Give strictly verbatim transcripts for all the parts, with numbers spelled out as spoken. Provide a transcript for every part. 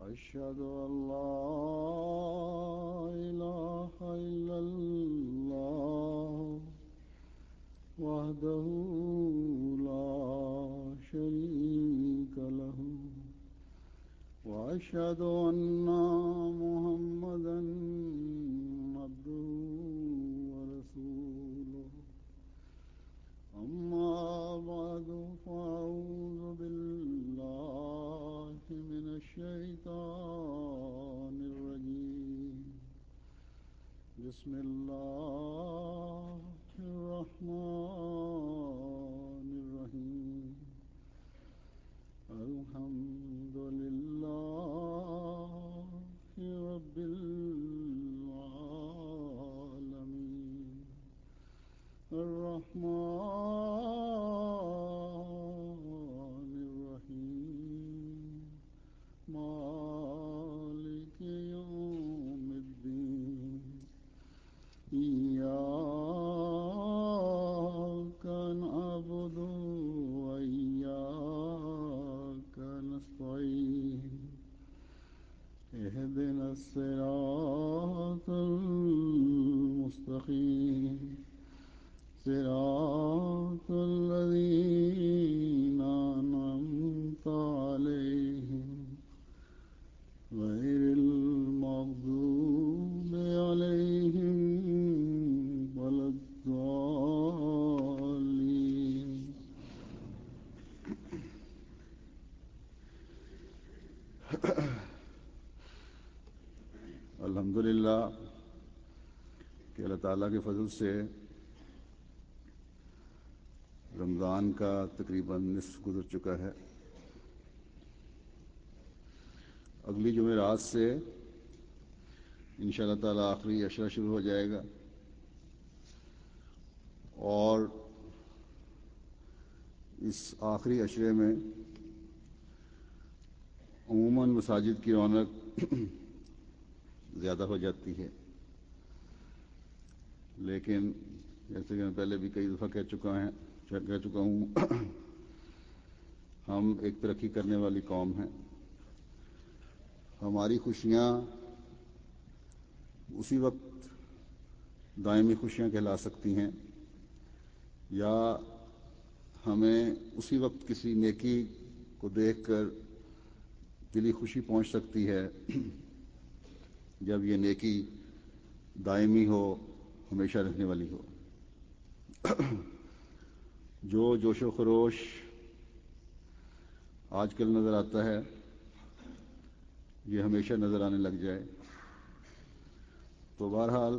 أشهد أن لا إله إلا الله وحده لا شريك له وأشهد أن محمدا عبده ورسوله أما بعد فأعوذ بالله من الشيطان الرجيم بسم الله الرحمن الرحيم الحمد لله رب العالمين الرحمن الرحيم مالك يوم الدين إياك نعبد وإياك نستعين اهدنا الصراط المستقيم صراط الذين أنعمت عليهم غير المغضوب عليهم ولا الضالين الحمدللہ کہ اللہ تعالیٰ کے فضل سے رمضان کا تقریباً نصف گزر چکا ہے. اگلی جمعرات سے انشاءاللہ تعالیٰ آخری عشرہ شروع ہو جائے گا اور اس آخری عشرے میں عموماً مساجد کی رونق زیادہ ہو جاتی ہے، لیکن جیسے کہ میں پہلے بھی کئی دفعہ کہہ چکا ہے کہہ چکا ہوں ہم ایک ترقی کرنے والی قوم ہیں. ہماری خوشیاں اسی وقت دائمی خوشیاں کہلا سکتی ہیں یا ہمیں اسی وقت کسی نیکی کو دیکھ کر دلی خوشی پہنچ سکتی ہے جب یہ نیکی دائمی ہو، ہمیشہ رہنے والی ہو. جو جوش و خروش آج کل نظر آتا ہے یہ ہمیشہ نظر آنے لگ جائے تو بہرحال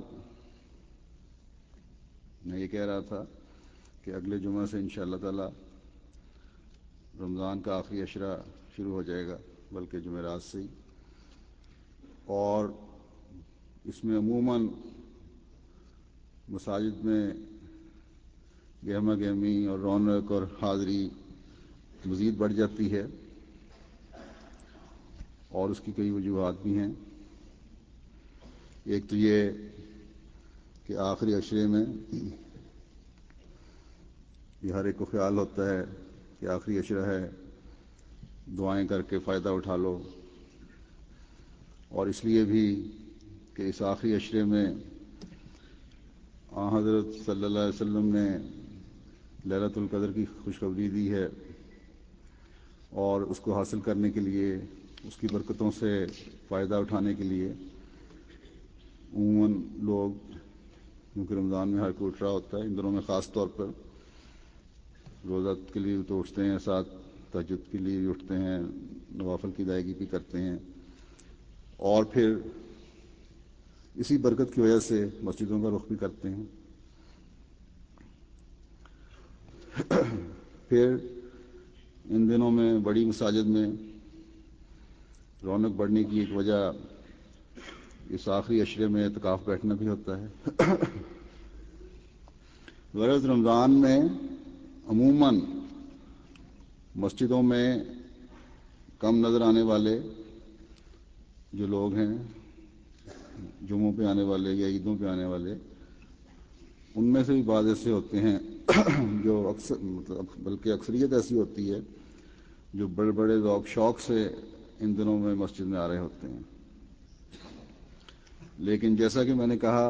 میں یہ کہہ رہا تھا کہ اگلے جمعہ سے انشاءاللہ تعالی رمضان کا آخری عشرہ شروع ہو جائے گا، بلکہ جمعرات سے ہی، اور اس میں عموماً مساجد میں گہما گہمی اور رونق اور حاضری مزید بڑھ جاتی ہے، اور اس کی کئی وجوہات بھی ہیں. ایک تو یہ کہ آخری عشرے میں یہ ہر ایک کو خیال ہوتا ہے کہ آخری عشرہ ہے، دعائیں کر کے فائدہ اٹھا لو، اور اس لیے بھی کہ اس آخری عشرے میں آن حضرت صلی اللہ علیہ وسلم نے لیلۃ القدر کی خوشخبری دی ہے، اور اس کو حاصل کرنے کے لیے، اس کی برکتوں سے فائدہ اٹھانے کے لیے عموماً لوگ، کیونکہ رمضان میں ہر کوئی اٹھ رہا ہوتا ہے، ان دنوں میں خاص طور پر روزہ کے لیے تو اٹھتے ہیں، ساتھ تہجد کے لیے بھی اٹھتے ہیں، نوافل کی ادائیگی بھی کرتے ہیں، اور پھر اسی برکت کی وجہ سے مسجدوں کا رخ بھی کرتے ہیں. پھر ان دنوں میں بڑی مساجد میں رونق بڑھنے کی ایک وجہ اس آخری عشرے میں اعتکاف بیٹھنا بھی ہوتا ہے. غرض رمضان میں عموماً مسجدوں میں کم نظر آنے والے جو لوگ ہیں، جمعوں پہ آنے والے یا عیدوں پہ آنے والے، ان میں سے بھی بعض ایسے ہوتے ہیں جو اکثر مطلب بلکہ اکثریت ایسی ہوتی ہے جو بڑے بڑے ذوق شوق سے ان دنوں میں مسجد میں آ رہے ہوتے ہیں. لیکن جیسا کہ میں نے کہا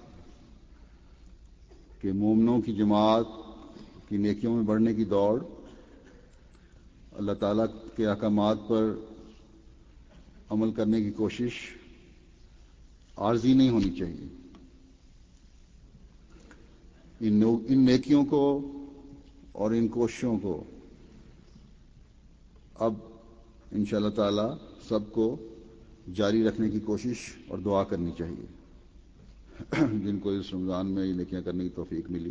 کہ مومنوں کی جماعت کی نیکیوں میں بڑھنے کی دوڑ اللہ تعالیٰ کے احکامات پر عمل کرنے کی کوشش عارضی نہیں ہونی چاہیے. ان ان نیکیوں کو اور ان کوششوں کو اب انشاء اللہ تعالیٰ سب کو جاری رکھنے کی کوشش اور دعا کرنی چاہیے جن کو اس رمضان میں یہ نیکیاں کرنے کی توفیق ملی.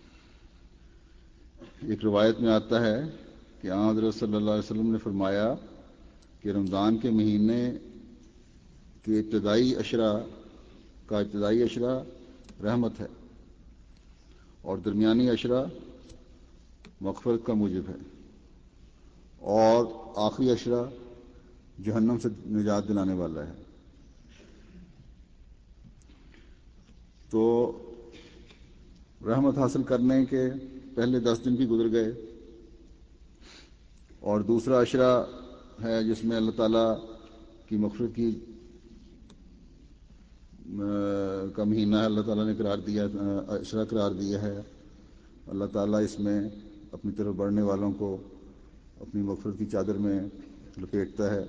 ایک روایت میں آتا ہے کہ آن حضرت صلی اللہ علیہ وسلم نے فرمایا کہ رمضان کے مہینے کے ابتدائی عشرہ کا ابتدائی عشرہ رحمت ہے اور درمیانی عشرہ مغفرت کا موجب ہے اور آخری عشرہ جہنم سے نجات دلانے والا ہے. تو رحمت حاصل کرنے کے پہلے دس دن بھی گزر گئے اور دوسرا عشرہ ہے جس میں اللہ تعالیٰ کی مغفرت کی کا مہینہ ہے. اللہ تعالیٰ نے قرار دیا عشرہ قرار دیا ہے. اللہ تعالیٰ اس میں اپنی طرف بڑھنے والوں کو اپنی مغفرت کی چادر میں لپیٹتا ہے.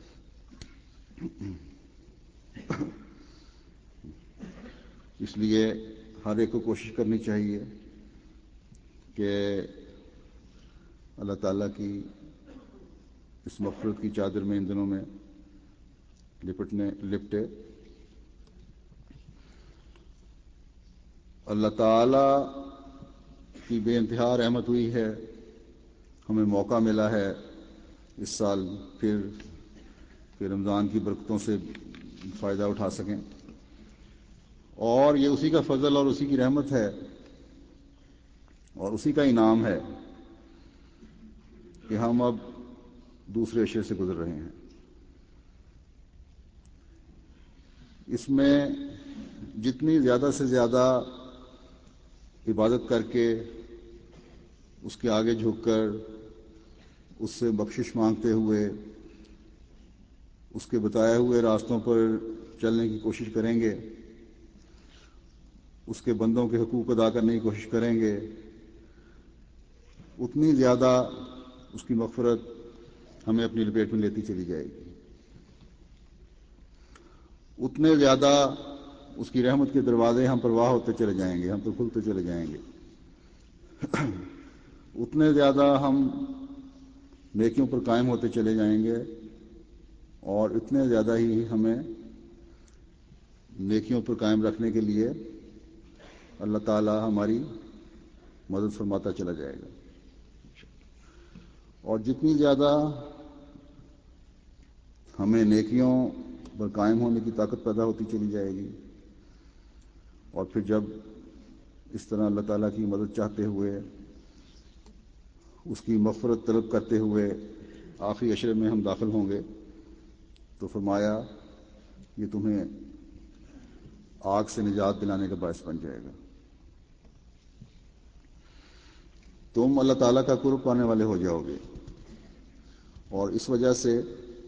اس لیے ہر ایک کو کوشش کرنی چاہیے کہ اللہ تعالیٰ کی اس مغفرت کی چادر میں ان دنوں میں لپٹنے لپٹے. اللہ تعالیٰ کی بے انتہا رحمت ہوئی ہے. ہمیں موقع ملا ہے اس سال پھر کہ رمضان کی برکتوں سے فائدہ اٹھا سکیں اور یہ اسی کا فضل اور اسی کی رحمت ہے اور اسی کا انعام ہے کہ ہم اب دوسرے عشرے سے گزر رہے ہیں. اس میں جتنی زیادہ سے زیادہ عبادت کر کے اس کے آگے جھک کر اس سے بخشش مانگتے ہوئے اس کے بتائے ہوئے راستوں پر چلنے کی کوشش کریں گے, اس کے بندوں کے حقوق ادا کرنے کی کوشش کریں گے, اتنی زیادہ اس کی مغفرت ہمیں اپنی لپیٹ میں لیتی چلی جائے گی, اتنے زیادہ اس کی رحمت کے دروازے ہم پر واہ ہوتے چلے جائیں گے, ہم پر کھلتے چلے جائیں گے, اتنے زیادہ ہم نیکیوں پر قائم ہوتے چلے جائیں گے اور اتنے زیادہ ہی ہمیں نیکیوں پر قائم رکھنے کے لیے اللہ تعالی ہماری مدد فرماتا چلا جائے گا. اور جتنی زیادہ ہمیں نیکیوں پر قائم ہونے کی طاقت پیدا ہوتی چلی جائے گی اور پھر جب اس طرح اللہ تعالیٰ کی مدد چاہتے ہوئے اس کی مغفرت طلب کرتے ہوئے آخری عشرے میں ہم داخل ہوں گے تو فرمایا یہ تمہیں آگ سے نجات دلانے کا باعث بن جائے گا, تم اللہ تعالیٰ کا قرب پانے والے ہو جاؤ گے اور اس وجہ سے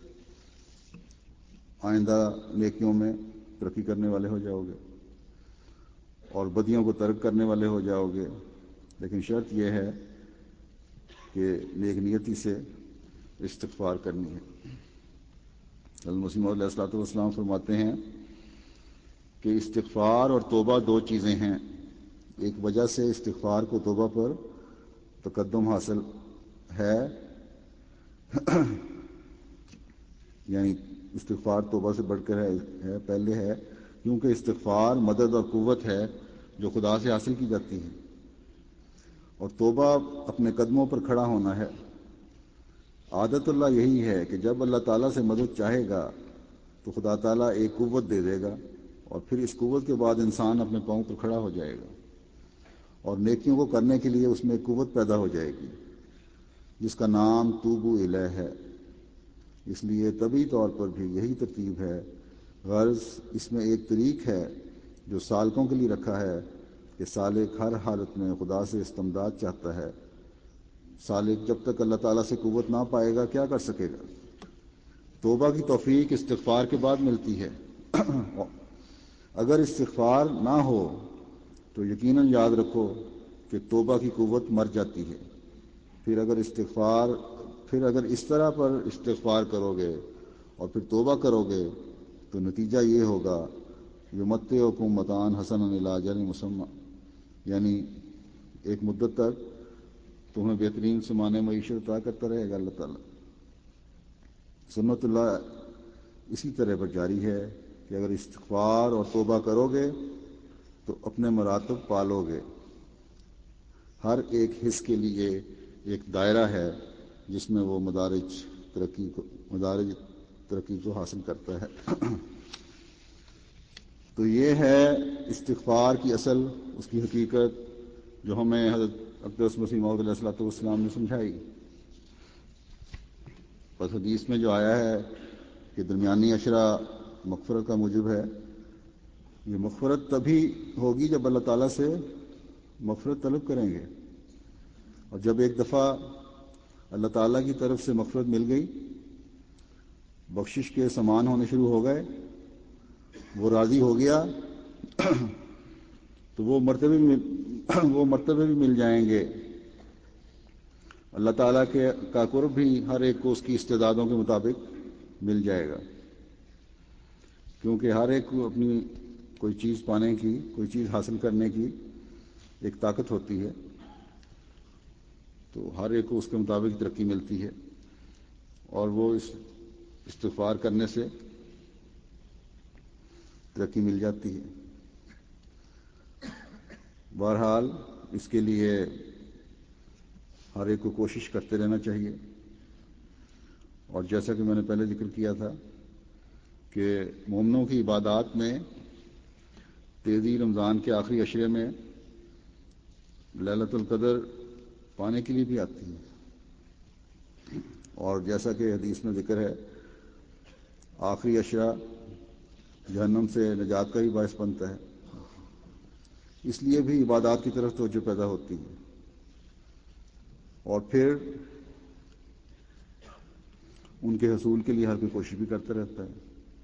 آئندہ نیکیوں میں ترقی کرنے والے ہو جاؤ گے اور بدیوں کو ترک کرنے والے ہو جاؤ گے. لیکن شرط یہ ہے کہ نیک نیتی سے استغفار کرنی ہے. حضرت مسیح موعود علیہ الصلوۃ والسلام فرماتے ہیں کہ استغفار اور توبہ دو چیزیں ہیں, ایک وجہ سے استغفار کو توبہ پر تقدم حاصل ہے یعنی استغفار توبہ سے بڑھ کر ہے, پہلے ہے کیونکہ استغفار مدد اور قوت ہے جو خدا سے حاصل کی جاتی ہے اور توبہ اپنے قدموں پر کھڑا ہونا ہے. عادت اللہ یہی ہے کہ جب اللہ تعالیٰ سے مدد چاہے گا تو خدا تعالیٰ ایک قوت دے دے گا اور پھر اس قوت کے بعد انسان اپنے پاؤں پر کھڑا ہو جائے گا اور نیکیوں کو کرنے کے لیے اس میں ایک قوت پیدا ہو جائے گی جس کا نام توبو الیہ ہے. اس لیے طبعی طور پر بھی یہی ترتیب ہے. غرض اس میں ایک طریق ہے جو سالکوں کے لیے رکھا ہے کہ سالک ہر حالت میں خدا سے استمداد چاہتا ہے. سالک جب تک اللہ تعالیٰ سے قوت نہ پائے گا کیا کر سکے گا؟ توبہ کی توفیق استغفار کے بعد ملتی ہے. اگر استغفار نہ ہو تو یقیناً یاد رکھو کہ توبہ کی قوت مر جاتی ہے. پھر اگر استغفار پھر اگر اس طرح پر استغفار کرو گے اور پھر توبہ کرو گے تو نتیجہ یہ ہوگا یمتعکم متاعا حسنا الی اجل مسمى، یعنی ایک مدت تک تمہیں بہترین سامان معیشت عطا کرتا رہے گا اللہ تعالیٰ. سنت اللہ اسی طرح پر جاری ہے کہ اگر استغفار اور توبہ کرو گے تو اپنے مراتب پالو گے. ہر ایک حص کے لیے ایک دائرہ ہے جس میں وہ مدارج ترقی کو مدارج ترقی کو حاصل کرتا ہے. تو یہ ہے استغفار کی اصل، اس کی حقیقت جو ہمیں حضرت اقدس مسیح موعود علیہ الصلوۃ والسلام نے سمجھائی. بس حدیث میں جو آیا ہے کہ درمیانی عشرہ مغفرت کا موجب ہے، یہ مغفرت تبھی ہوگی جب اللہ تعالیٰ سے مغفرت طلب کریں گے. اور جب ایک دفعہ اللہ تعالیٰ کی طرف سے مغفرت مل گئی، بخشش کے سامان ہونے شروع ہو گئے، وہ راضی ہو گیا تو وہ مرتبے وہ مرتبے بھی مل جائیں گے. اللہ تعالیٰ کے کا قرب بھی ہر ایک کو اس کی استعدادوں کے مطابق مل جائے گا، کیونکہ ہر ایک کو اپنی کوئی چیز پانے کی، کوئی چیز حاصل کرنے کی ایک طاقت ہوتی ہے، تو ہر ایک کو اس کے مطابق ترقی ملتی ہے اور وہ اس استغفار کرنے سے ترقی مل جاتی ہے. بہرحال اس کے لیے ہر ایک کو کوشش کرتے رہنا چاہیے. اور جیسا کہ میں نے پہلے ذکر کیا تھا کہ مومنوں کی عبادات میں تیزی رمضان کے آخری عشرے میں لیلۃ القدر پانے کے لیے بھی آتی ہے. اور جیسا کہ حدیث میں ذکر ہے، آخری عشرہ جہنم سے نجات کا ہی باعث بنتا ہے، اس لیے بھی عبادات کی طرف توجہ پیدا ہوتی ہے. اور پھر ان کے حصول کے لیے ہر کوئی کوشش بھی کرتا رہتا ہے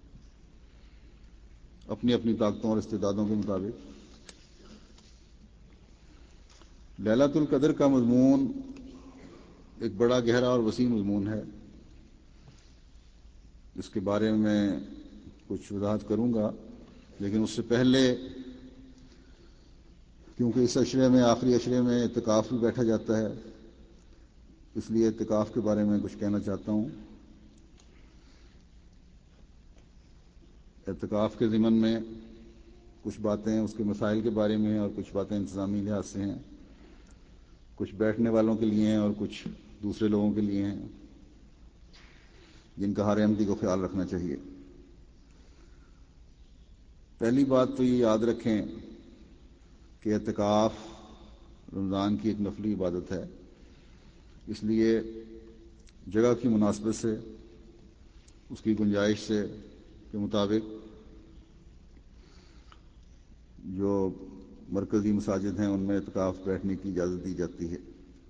اپنی اپنی طاقتوں اور استعدادوں کے مطابق. لیلۃ القدر کا مضمون ایک بڑا گہرا اور وسیع مضمون ہے. اس کے بارے میں کچھ وضاحت کروں گا، لیکن اس سے پہلے کیونکہ اس عشرے میں آخری عشرے میں اعتکاف بھی بیٹھا جاتا ہے، اس لیے اعتکاف کے بارے میں کچھ کہنا چاہتا ہوں. اعتکاف کے ضمن میں کچھ باتیں اس کے مسائل کے بارے میں ہیں اور کچھ باتیں انتظامی لحاظ سے ہیں، کچھ بیٹھنے والوں کے لیے ہیں اور کچھ دوسرے لوگوں کے لیے ہیں جن کا ہر احمدی کو خیال رکھنا چاہیے. پہلی بات تو یہ یاد رکھیں کہ اعتکاف رمضان کی ایک نفلی عبادت ہے، اس لیے جگہ کی مناسبت سے، اس کی گنجائش سے کے مطابق جو مرکزی مساجد ہیں ان میں اعتکاف بیٹھنے کی اجازت دی جاتی ہے،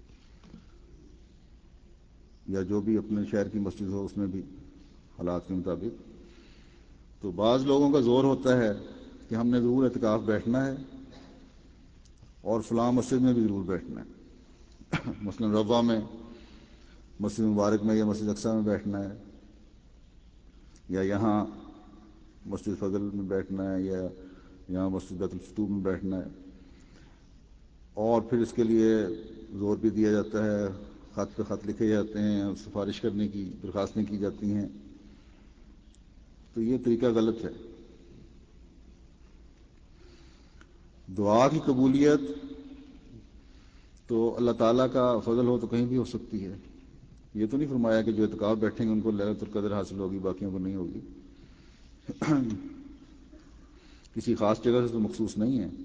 یا جو بھی اپنے شہر کی مسجد ہو اس میں بھی حالات کے مطابق. تو بعض لوگوں کا زور ہوتا ہے کہ ہم نے ضرور اعتکاف بیٹھنا ہے اور فلاں مسجد میں بھی ضرور بیٹھنا ہے، مثلا روا میں، مسجد مبارک میں یا مسجد اقصیٰ میں بیٹھنا ہے، یا یہاں مسجد فضل میں بیٹھنا ہے، یا یہاں مسجد بیت الفتوح میں بیٹھنا ہے. اور پھر اس کے لیے زور بھی دیا جاتا ہے، خط پہ خط لکھے جاتے ہیں اور سفارش کرنے کی درخواستیں کی جاتی ہیں. تو یہ طریقہ غلط ہے. دعا کی قبولیت تو اللہ تعالیٰ کا فضل ہو تو کہیں بھی ہو سکتی ہے. یہ تو نہیں فرمایا کہ جو اعتکاف بیٹھیں گے ان کو لیلۃ القدر حاصل ہوگی، باقیوں کو نہیں ہوگی. کسی خاص جگہ سے تو مخصوص نہیں ہے.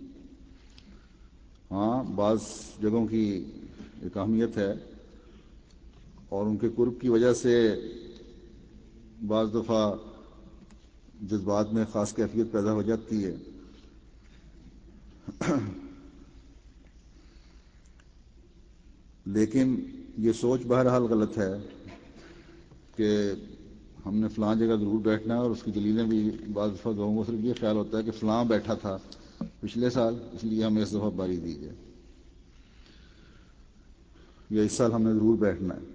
ہاں، بعض جگہوں کی ایک اہمیت ہے اور ان کے قرب کی وجہ سے بعض دفعہ جذبات میں خاص کیفیت پیدا ہو جاتی ہے. لیکن یہ سوچ بہرحال غلط ہے کہ ہم نے فلاں جگہ ضرور بیٹھنا ہے، اور اس کی دلیلیں بھی بعض دفعہ لوگوں کو صرف یہ خیال ہوتا ہے کہ فلاں بیٹھا تھا پچھلے سال، اس لیے ہمیں اس دفعہ باری دی جائے، یا اس سال ہم نے ضرور بیٹھنا ہے.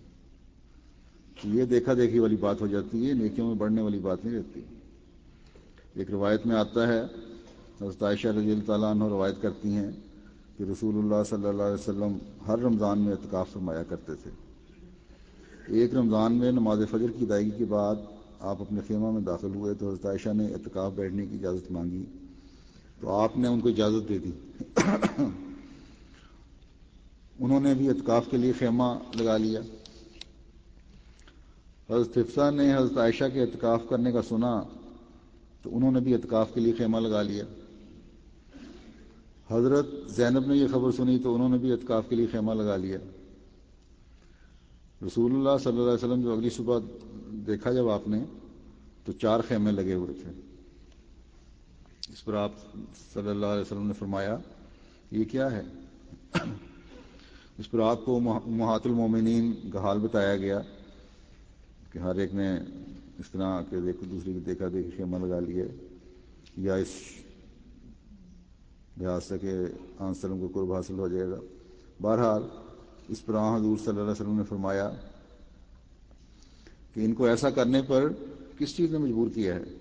یہ دیکھا دیکھی والی بات ہو جاتی ہے، نیکیوں میں بڑھنے والی بات نہیں رہتی. ایک روایت میں آتا ہے، حضرت عائشہ رضی اللہ تعالیٰ عنہ روایت کرتی ہیں کہ رسول اللہ صلی اللہ علیہ وسلم ہر رمضان میں اعتکاف فرمایا کرتے تھے. ایک رمضان میں نماز فجر کی ادائیگی کے بعد آپ اپنے خیمہ میں داخل ہوئے تو حضرت عائشہ نے اعتکاف بیٹھنے کی اجازت مانگی تو آپ نے ان کو اجازت دے دی. انہوں نے بھی اعتکاف کے لیے خیمہ لگا لیا. حضرت حفصہ نے حضرت عائشہ کے اعتکاف کرنے کا سنا تو انہوں نے بھی اعتکاف کے لیے خیمہ لگا لیا. حضرت زینب نے یہ خبر سنی تو انہوں نے بھی اعتکاف کے لیے خیمہ لگا لیا. رسول اللہ صلی اللہ علیہ وسلم جو اگلی صبح دیکھا جب آپ نے تو چار خیمے لگے ہوئے تھے. اس پر آپ صلی اللہ علیہ وسلم نے فرمایا یہ کیا ہے؟ اس پر آپ کو امہات المومنین کا حال بتایا گیا کہ ہر ایک نے اس طرح کہ ایک دوسرے کی دیکھا دیکھی خیمہ لگا لیے، یا اس لحاظ سے کہ آن سلم کو قرب حاصل ہو جائے گا. بہرحال اس پر آن حضور صلی اللہ علیہ وسلم نے فرمایا کہ ان کو ایسا کرنے پر کس چیز نے مجبور کیا ہے؟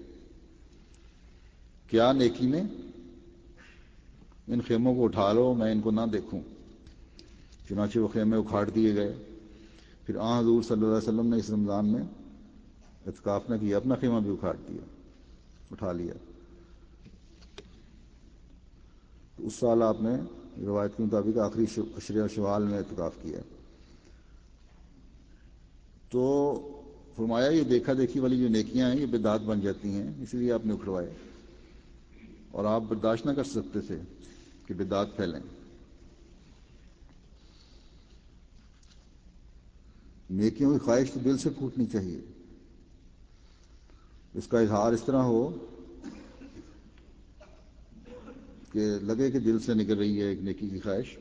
کیا نیکی نے؟ ان خیموں کو اٹھا لو، میں ان کو نہ دیکھوں. چنانچہ وہ خیمے اکھاڑ دیے گئے. پھر آن حضور صلی اللہ علیہ وسلم نے اس رمضان میں اعتکاف نہ کیا، اپنا خیمہ بھی اکھاڑ دیا، اٹھا لیا. تو اس سال آپ نے روایت کے مطابق آخری عشرہ شوال میں اعتکاف کیا. تو فرمایا یہ دیکھا دیکھی والی جو نیکیاں ہیں یہ بدعت بن جاتی ہیں، اسی لیے آپ نے اکھڑوائے، اور آپ برداشت نہ کر سکتے تھے کہ بدعت پھیلیں. نیکیوں کی خواہش تو دل سے پھوٹنی چاہیے، اس کا اظہار اس طرح ہو کہ لگے کہ دل سے نکل رہی ہے ایک نیکی کی خواہش.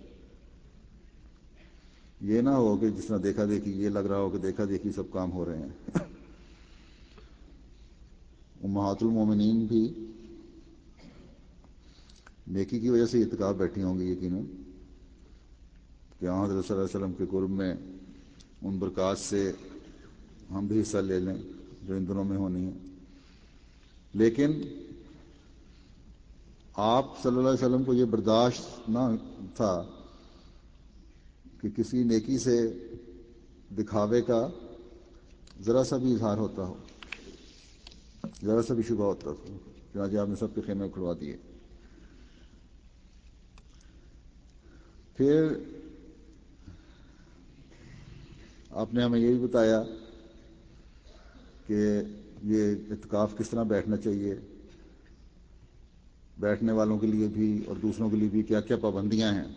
یہ نہ ہو کہ جس طرح دیکھا دیکھی یہ لگ رہا ہو کہ دیکھا دیکھی سب کام ہو رہے ہیں. امہات المومنین بھی نیکی کی وجہ سے اعتکاف بیٹھی ہوں گی یقیناً کہ حضرت صلی اللہ علیہ وسلم کے قرب میں ان برکات سے ہم بھی حصہ لے لیں جو ان دنوں میں ہونی ہے. لیکن آپ صلی اللہ علیہ وسلم کو یہ برداشت نہ تھا کہ کسی نیکی سے دکھاوے کا ذرا سا بھی اظہار ہوتا ہو، ذرا سا بھی شبہ ہوتا ہو. چنانچہ آپ نے سب کے خیمے کھڑوا دیے. پھر آپ نے ہمیں یہ بھی بتایا کہ یہ اعتکاف کس طرح بیٹھنا چاہیے، بیٹھنے والوں کے لیے بھی اور دوسروں کے لیے بھی کیا کیا پابندیاں ہیں.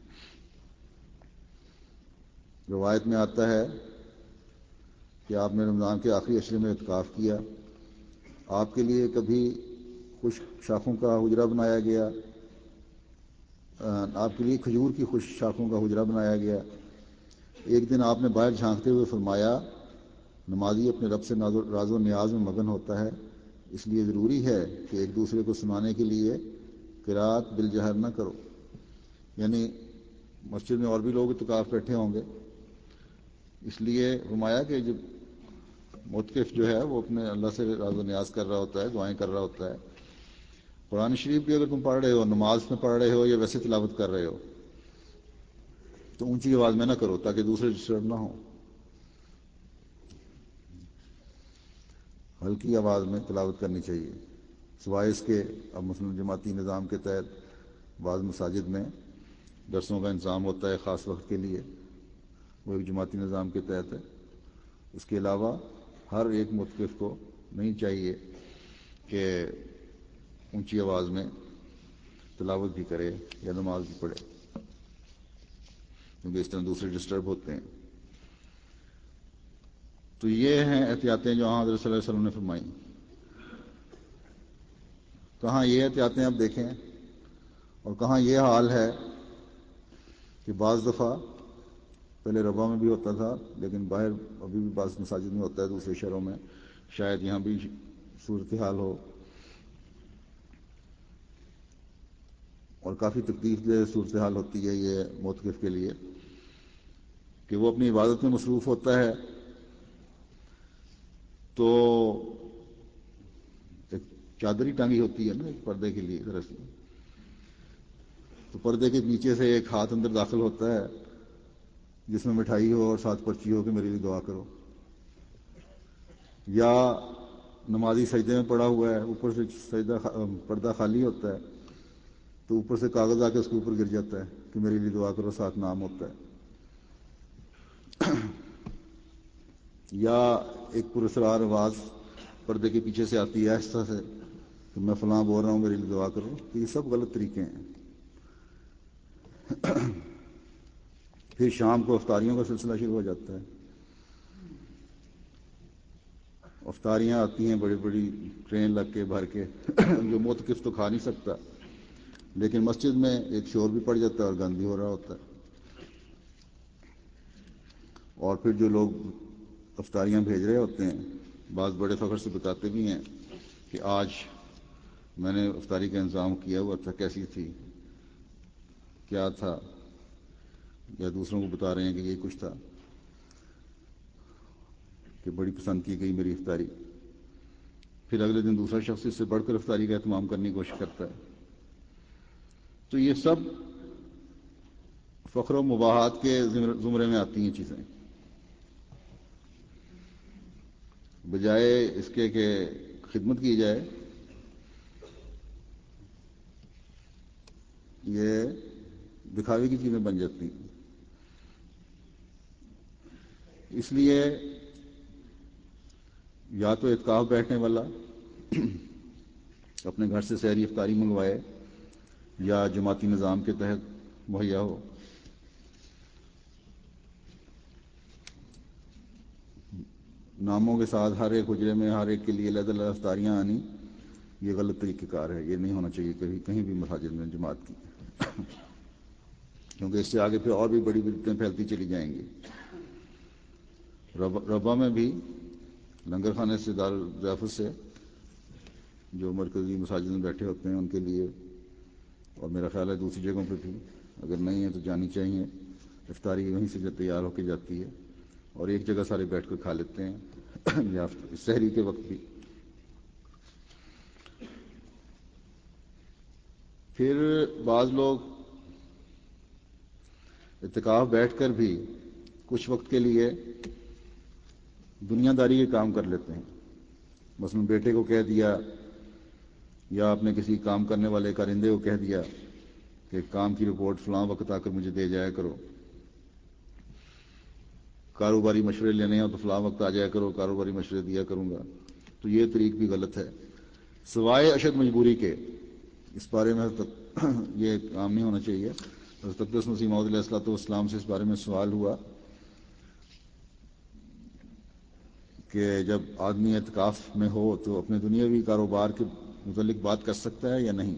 روایت میں آتا ہے کہ آپ نے رمضان کے آخری عشرے میں اعتکاف کیا. آپ کے لیے کبھی خشک شاخوں کا حجرہ بنایا گیا، آپ کے لیے کھجور کی خشک شاخوں کا حجرہ بنایا گیا. ایک دن آپ نے باہر جھانکتے ہوئے فرمایا نمازی اپنے رب سے راز و نیاز میں مگن ہوتا ہے، اس لیے ضروری ہے کہ ایک دوسرے کو سنانے کے لیے قرات بالجہر نہ کرو. یعنی مسجد میں اور بھی لوگ اعتکاف بیٹھے ہوں گے، اس لیے فرمایا کہ جب متکف جو ہے وہ اپنے اللہ سے راز و نیاز کر رہا ہوتا ہے، دعائیں کر رہا ہوتا ہے. قرآن شریف بھی اگر تم پڑھ رہے ہو، نماز میں پڑھ رہے ہو یا ویسے تلاوت کر رہے ہو تو اونچی آواز میں نہ کرو تاکہ دوسرے ڈسٹرب نہ ہوں. ہلکی آواز میں تلاوت کرنی چاہیے، سوائے اس کے اب مثلاً جماعتی نظام کے تحت بعض مساجد میں درسوں کا انتظام ہوتا ہے خاص وقت کے لیے، وہ ایک جماعتی نظام کے تحت ہے. اس کے علاوہ ہر ایک متکف کو نہیں چاہیے کہ اونچی آواز میں تلاوت بھی کرے یا نماز بھی پڑھے، کیونکہ اس طرح دوسرے ڈسٹرب ہوتے ہیں. تو یہ ہیں احتیاطیں جو حضرت صلی اللہ علیہ وسلم نے فرمائی. کہاں یہ احتیاطیں آپ دیکھیں اور کہاں یہ حال ہے کہ بعض دفعہ پہلے ربا میں بھی ہوتا تھا لیکن باہر ابھی بھی بعض مساجد میں ہوتا ہے دوسرے شہروں میں شاید یہاں بھی صورتحال ہو، اور کافی تکلیف دہ صورتحال ہوتی ہے یہ معتکف کے لیے کہ وہ اپنی عبادت میں مصروف ہوتا ہے تو ایک چادری ٹانگی ہوتی ہے نا ایک پردے کے لیے دراصل، تو پردے کے نیچے سے ایک ہاتھ اندر داخل ہوتا ہے جس میں مٹھائی ہو اور ساتھ پرچی ہو کہ میرے لیے دعا کرو، یا نمازی سجدے میں پڑا ہوا ہے، اوپر سے سجدہ پردہ خالی ہوتا ہے تو اوپر سے کاغذ آ کے اس کے اوپر گر جاتا ہے کہ میرے لیے دعا کرو، ساتھ نام ہوتا ہے، یا ایک پراسرار آواز پردے کے پیچھے سے آتی ہے آہستہ سے کہ میں فلاں بول رہا ہوں میرے لیے دعا کرو. تو یہ سب غلط طریقے ہیں. پھر شام کو افطاریوں کا سلسلہ شروع ہو جاتا ہے. افطاریاں آتی ہیں بڑی بڑی ٹرین لگ کے بھر کے جو معتکف تو کھا نہیں سکتا، لیکن مسجد میں ایک شور بھی پڑ جاتا ہے اور گند بھی ہو رہا ہوتا ہے. اور پھر جو لوگ افطاریاں بھیج رہے ہوتے ہیں بعض بڑے فخر سے بتاتے بھی ہیں کہ آج میں نے افطاری کا انتظام کیا ہوا تھا، کیسی تھی، کیا تھا، یا دوسروں کو بتا رہے ہیں کہ یہ کچھ تھا، کہ بڑی پسند کی گئی میری افطاری. پھر اگلے دن دوسرا شخص اس سے بڑھ کر افطاری کا اہتمام کرنے کی کوشش کرتا ہے. تو یہ سب فخر و مباحات کے زمرے میں آتی ہیں چیزیں، بجائے اس کے کہ خدمت کی جائے یہ دکھاوے کی چیزیں بن جاتی ہیں. اس لیے یا تو اعتکاف بیٹھنے والا اپنے گھر سے سحری افطاری منگوائے یا جماعتی نظام کے تحت مہیا ہو. ناموں کے ساتھ ہر ایک حجرے میں ہر ایک کے لیے علیحدہ علیحدہ افطاریاں آنی یہ غلط طریقہ کار ہے. یہ نہیں ہونا چاہیے کہیں کہیں بھی مساجد میں جماعت کی، کیونکہ اس سے آگے پھر اور بھی بڑی بدعتیں پھیلتی چلی جائیں گی. ربا میں بھی لنگر خانے سے دار ضیافت سے جو مرکزی مساجد میں بیٹھے ہوتے ہیں ان کے لیے، اور میرا خیال ہے دوسری جگہوں پہ بھی اگر نہیں ہے تو جانی چاہیے، افطاری وہیں سے جب تیار ہو کے جاتی ہے اور ایک جگہ سارے بیٹھ کر کھا لیتے ہیں یا سحری کے وقت بھی. پھر بعض لوگ اعتکاف بیٹھ کر بھی کچھ وقت کے لیے دنیا داری کے کام کر لیتے ہیں. مثلا بیٹے کو کہہ دیا یا اپنے کسی کام کرنے والے کارندے کو کہہ دیا کہ کام کی رپورٹ فلاں وقت آ کر مجھے دے جایا کرو، کاروباری مشورے لینے ہوں تو فلاں وقت آ جایا کرو، کاروباری مشورے دیا کروں گا. تو یہ طریق بھی غلط ہے سوائے اشد مجبوری کے. اس بارے میں یہ کام نہیں ہونا چاہیے. حضرت اقدس مسیح موعود علیہ الصلوۃ والسلام سے اس بارے میں سوال ہوا کہ جب آدمی اعتکاف میں ہو تو اپنے دنیاوی کاروبار کے متعلق بات کر سکتا ہے یا نہیں.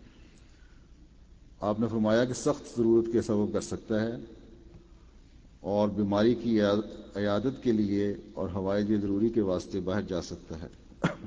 آپ نے فرمایا کہ سخت ضرورت کے سبب کر سکتا ہے اور بیماری کی عیادت کے لیے اور حوائج ضروری کے واسطے باہر جا سکتا ہے.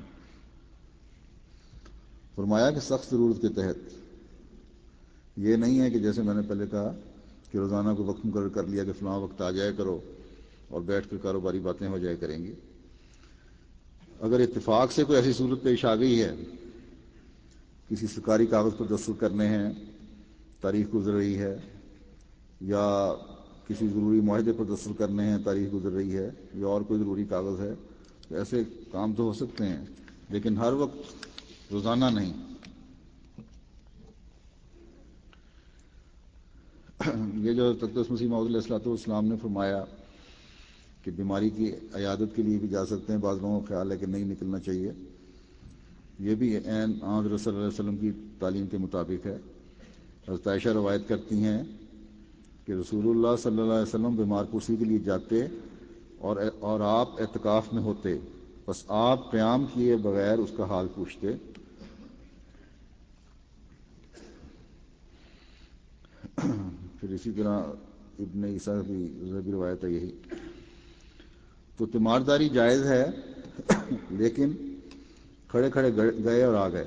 فرمایا کہ سخت ضرورت کے تحت. یہ نہیں ہے کہ جیسے میں نے پہلے کہا کہ روزانہ کو وقت مقرر کر لیا کہ فلاں وقت آ جایا کرو اور بیٹھ کر کاروباری باتیں ہو جایا کریں گی. اگر اتفاق سے کوئی ایسی صورت پیش آ گئی ہے، کسی سرکاری کاغذ پر دستخط کرنے ہیں، تاریخ گزر رہی ہے، یا کسی ضروری معاہدے پر دستخط کرنے ہیں، تاریخ گزر رہی ہے، یا اور کوئی ضروری کاغذ ہے، تو ایسے کام تو ہو سکتے ہیں لیکن ہر وقت روزانہ نہیں. یہ جو اقدس مسیح موعود علیہ الصلوۃ والسلام نے فرمایا کہ بیماری کی عیادت کے لیے بھی جا سکتے ہیں، بعض لوگوں کا خیال ہے کہ نہیں نکلنا چاہیے. یہ بھی عین حضرت صلی اللہ علیہ وسلم کی تعلیم کے مطابق ہے. حضرت عائشہ روایت کرتی ہیں کہ رسول اللہ صلی اللہ علیہ وسلم بیمار پرسی کے لیے جاتے اور اور آپ اعتکاف میں ہوتے، بس آپ قیام کیے بغیر اس کا حال پوچھتے. پھر اسی طرح ابن عیسیٰ کی بھی روایت ہے یہی. تو تیمارداری جائز ہے لیکن کھڑے کھڑے گئے اور آ گئے.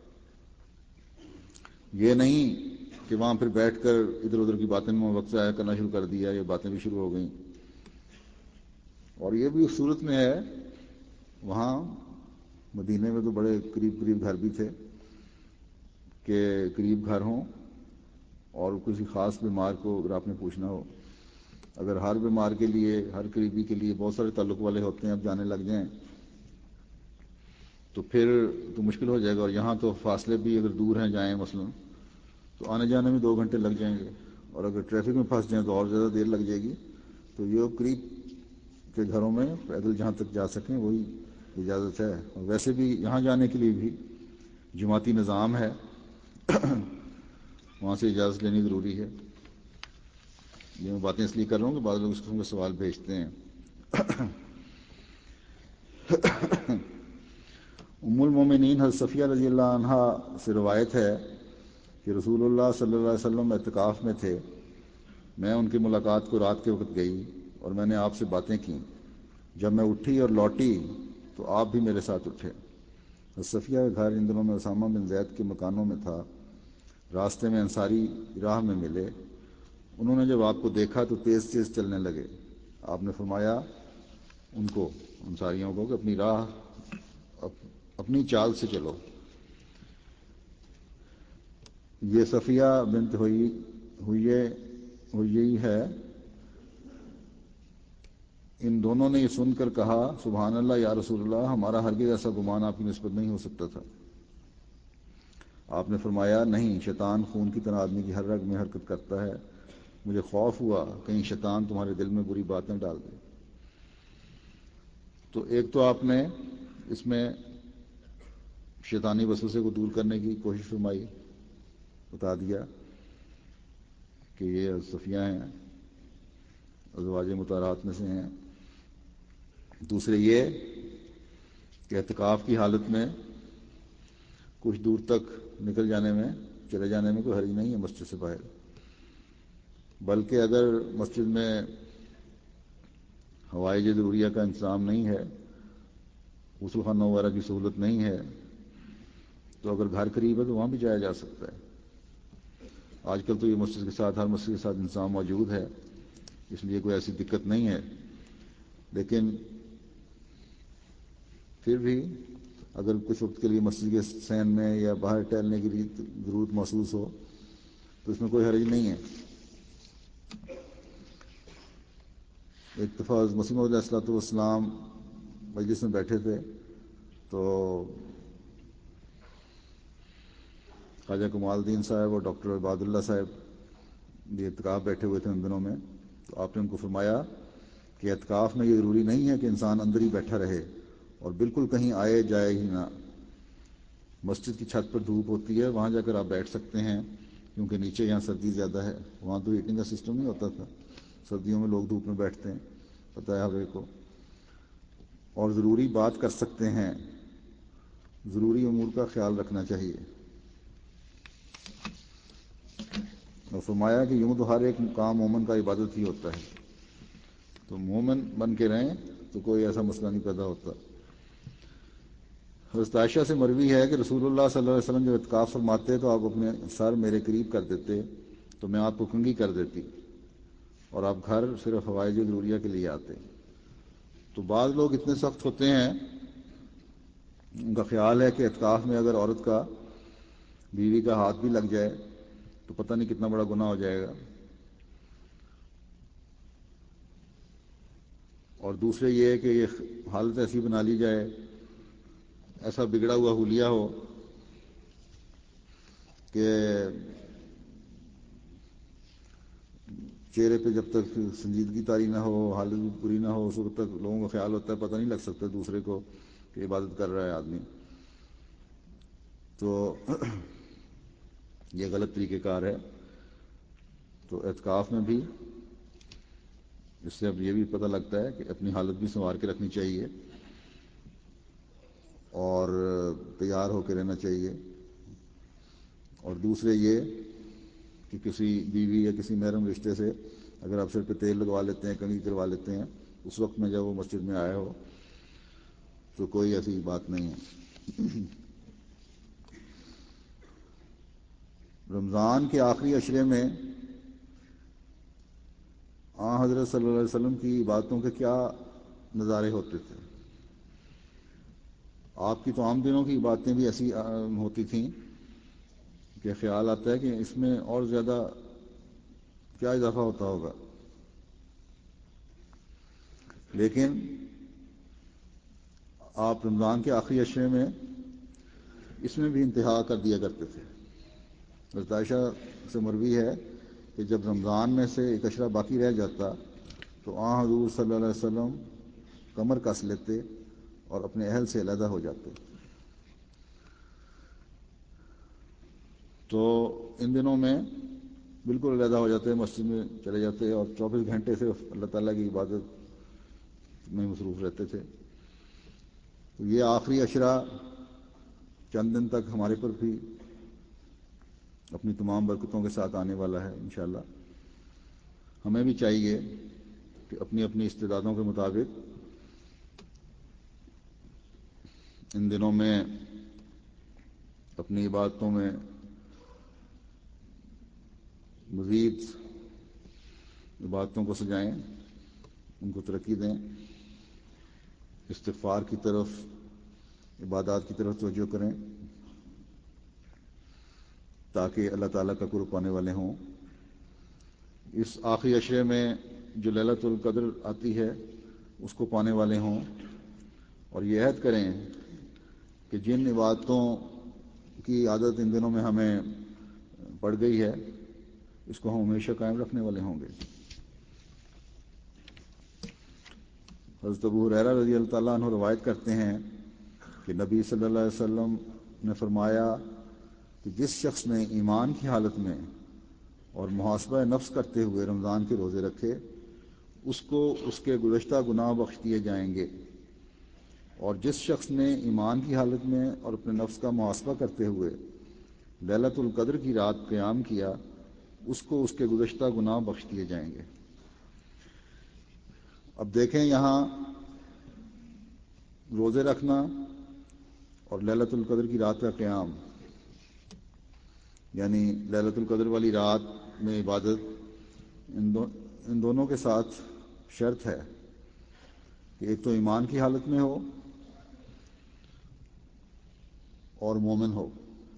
یہ نہیں کہ وہاں پھر بیٹھ کر ادھر ادھر کی باتیں میں وقت ضائع کرنا شروع کر دیا، یہ باتیں بھی شروع ہو گئیں. اور یہ بھی اس صورت میں ہے، وہاں مدینے میں تو بڑے قریب قریب گھر بھی تھے کہ قریب گھر ہوں، اور کسی خاص بیمار کو اگر آپ نے پوچھنا ہو، اگر ہر بیمار کے لیے، ہر قریبی کے لیے بہت سارے تعلق والے ہوتے ہیں، اب جانے لگ جائیں تو پھر تو مشکل ہو جائے گا. اور یہاں تو فاصلے بھی اگر دور ہیں جائیں مثلا تو آنے جانے میں دو گھنٹے لگ جائیں گے، اور اگر ٹریفک میں پھنس جائیں تو اور زیادہ دیر لگ جائے گی. تو یہ قریب کے گھروں میں پیدل جہاں تک جا سکیں وہی اجازت ہے. اور ویسے بھی یہاں جانے کے لیے بھی جماعتی نظام ہے، وہاں سے اجازت لینی ضروری ہے. یہ میں باتیں اس لیے کر رہا ہوں کہ بعض لوگ اس قسم کے سوال بھیجتے ہیں. ام المومنین حضرت صفیہ رضی اللہ عنہا سے روایت ہے کہ رسول اللہ صلی اللہ علیہ وسلم اعتکاف میں تھے. میں ان کی ملاقات کو رات کے وقت گئی اور میں نے آپ سے باتیں کیں. جب میں اٹھی اور لوٹی تو آپ بھی میرے ساتھ اٹھے. صفیہ کا گھر ان دنوں میں اسامہ بن زید کے مکانوں میں تھا. راستے میں انصاری راہ میں ملے. انہوں نے جب آپ کو دیکھا تو تیز تیز چلنے لگے. آپ نے فرمایا ان کو، انصاریوں کو، کہ اپنی راہ اپنی چال سے چلو. یہ صفیہ بنت ہوئی ہوئی ہوئی ہے. ان دونوں نے یہ سن کر کہا سبحان اللہ یا رسول اللہ، ہمارا ہرگز ایسا گمان آپ کی نسبت نہیں ہو سکتا تھا. آپ نے فرمایا نہیں، شیطان خون کی طرح آدمی کی ہر رگ میں حرکت کرتا ہے. مجھے خوف ہوا کہیں شیطان تمہارے دل میں بری باتیں ڈال دے. تو ایک تو آپ نے اس میں شیطانی وسوسے کو دور کرنے کی کوشش فرمائی، بتا دیا کہ یہ صفیہ ہیں، ازواج مطہرات میں سے ہیں. دوسرے یہ کہ اعتکاف کی حالت میں کچھ دور تک نکل جانے میں، چلے جانے میں کوئی حرج نہیں ہے مسجد سے باہر. بلکہ اگر مسجد میں ہوائج ضروریہ کا انتظام نہیں ہے، غسل خانہ وغیرہ کی سہولت نہیں ہے، تو اگر گھر قریب ہے تو وہاں بھی جایا جا سکتا ہے. آج کل تو یہ مسجد کے ساتھ، ہر مسجد کے ساتھ انتظام موجود ہے، اس لیے کوئی ایسی دقت نہیں ہے. لیکن پھر بھی اگر کچھ وقت کے لیے مسجد کے سین میں یا باہر ٹہلنے کی ضرورت محسوس ہو تو اس میں کوئی حرج نہیں ہے. ایک دفعہ مسیح موعود علیہ الصلوۃ والسلام مجلس میں بیٹھے تھے تو خواجہ کمال الدین صاحب اور ڈاکٹر عباد اللہ صاحب بھی اعتکاف بیٹھے ہوئے تھے ان دنوں میں. تو آپ نے ان کو فرمایا کہ اعتکاف میں یہ ضروری نہیں ہے کہ انسان اندر ہی بیٹھا رہے اور بالکل کہیں آئے جائے ہی نہ. مسجد کی چھت پر دھوپ ہوتی ہے، وہاں جا کر آپ بیٹھ سکتے ہیں، کیونکہ نیچے یہاں سردی زیادہ ہے. وہاں تو ہیٹنگ کا سسٹم نہیں ہوتا تھا، سردیوں میں لوگ دھوپ میں بیٹھتے ہیں، پتہ ہے ہر ایک کو. اور ضروری بات کر سکتے ہیں، ضروری امور کا خیال رکھنا چاہیے. اور فرمایا کہ یوں تو ہر ایک کام مومن کا عبادت ہی ہوتا ہے، تو مومن بن کے رہیں تو کوئی ایسا مسئلہ نہیں پیدا ہوتا. حضرت عائشہ سے مروی ہے کہ رسول اللہ صلی اللہ علیہ وسلم جب اعتکاف فرماتے تو آپ اپنے سر میرے قریب کر دیتے تو میں آپ کو کنگھی کر دیتی اور آپ گھر صرف حوائج ضروریہ کے لیے آتے. تو بعض لوگ اتنے سخت ہوتے ہیں، ان کا خیال ہے کہ اعتکاف میں اگر عورت کا، بیوی کا ہاتھ بھی لگ جائے تو پتہ نہیں کتنا بڑا گناہ ہو جائے گا. اور دوسرے یہ ہے کہ یہ حالت ایسی بنا لی جائے، ایسا بگڑا ہوا حلیہ ہو کہ چہرے پہ جب تک سنجیدگی طاری نہ ہو، حالت بھی پوری نہ ہو، اس وقت تک لوگوں کا خیال ہوتا ہے پتہ نہیں لگ سکتا دوسرے کو کہ عبادت کر رہا ہے آدمی. تو یہ غلط طریقہ کار ہے. تو اعتکاف میں بھی اس سے اب یہ بھی پتہ لگتا ہے کہ اپنی حالت بھی سنوار کے رکھنی چاہیے اور تیار ہو کے رہنا چاہیے. اور دوسرے یہ کہ کسی بیوی یا کسی محرم رشتے سے اگر آپ سر پہ تیل لگوا لیتے ہیں، کنگھی کروا لیتے ہیں، اس وقت میں جب وہ مسجد میں آئے ہو تو کوئی ایسی بات نہیں ہے۔ رمضان کے آخری عشرے میں آن حضرت صلی اللہ علیہ وسلم کی باتوں کے کیا نظارے ہوتے تھے؟ آپ کی تو عام دنوں کی باتیں بھی ایسی ہوتی تھیں کہ خیال آتا ہے کہ اس میں اور زیادہ کیا اضافہ ہوتا ہوگا، لیکن آپ رمضان کے آخری عشرے میں اس میں بھی انتہا کر دیا کرتے تھے۔ حضرت عائشہ سے مروی ہے کہ جب رمضان میں سے ایک عشرہ باقی رہ جاتا تو آن حضور صلی اللہ علیہ وسلم کمر کس لیتے اور اپنے اہل سے علیحدہ ہو جاتے۔ تو ان دنوں میں بالکل علیحدہ ہو جاتے، مسجد میں چلے جاتے اور چوبیس گھنٹے صرف اللہ تعالیٰ کی عبادت میں مصروف رہتے تھے۔ تو یہ آخری عشرہ چند دن تک ہمارے پر بھی اپنی تمام برکتوں کے ساتھ آنے والا ہے انشاءاللہ۔ ہمیں بھی چاہیے کہ اپنی اپنی استعدادوں کے مطابق ان دنوں میں اپنی عبادتوں میں مزید عبادتوں کو سجائیں، ان کو ترقی دیں، استغفار کی طرف، عبادات کی طرف توجہ کریں تاکہ اللہ تعالیٰ کا قرب پانے والے ہوں۔ اس آخری عشرے میں جو لیلۃ القدر آتی ہے اس کو پانے والے ہوں، اور یہ عہد کریں کہ جن عبادتوں کی عادت ان دنوں میں ہمیں پڑ گئی ہے اس کو ہم ہمیشہ قائم رکھنے والے ہوں گے۔ حضرت ابو ہریرہ رضی اللہ تعالیٰ عنہ روایت کرتے ہیں کہ نبی صلی اللہ علیہ وسلم نے فرمایا کہ جس شخص نے ایمان کی حالت میں اور محاسبہ نفس کرتے ہوئے رمضان کے روزے رکھے اس کو اس کے گزشتہ گناہ بخش دیے جائیں گے، اور جس شخص نے ایمان کی حالت میں اور اپنے نفس کا محاسبہ کرتے ہوئے لیلۃ القدر کی رات قیام کیا اس کو اس کے گزشتہ گناہ بخش دیے جائیں گے۔ اب دیکھیں یہاں روزے رکھنا اور لیلۃ القدر کی رات کا قیام، یعنی لیلۃ القدر والی رات میں عبادت، ان دو ان دونوں کے ساتھ شرط ہے کہ ایک تو ایمان کی حالت میں ہو اور مومن ہو۔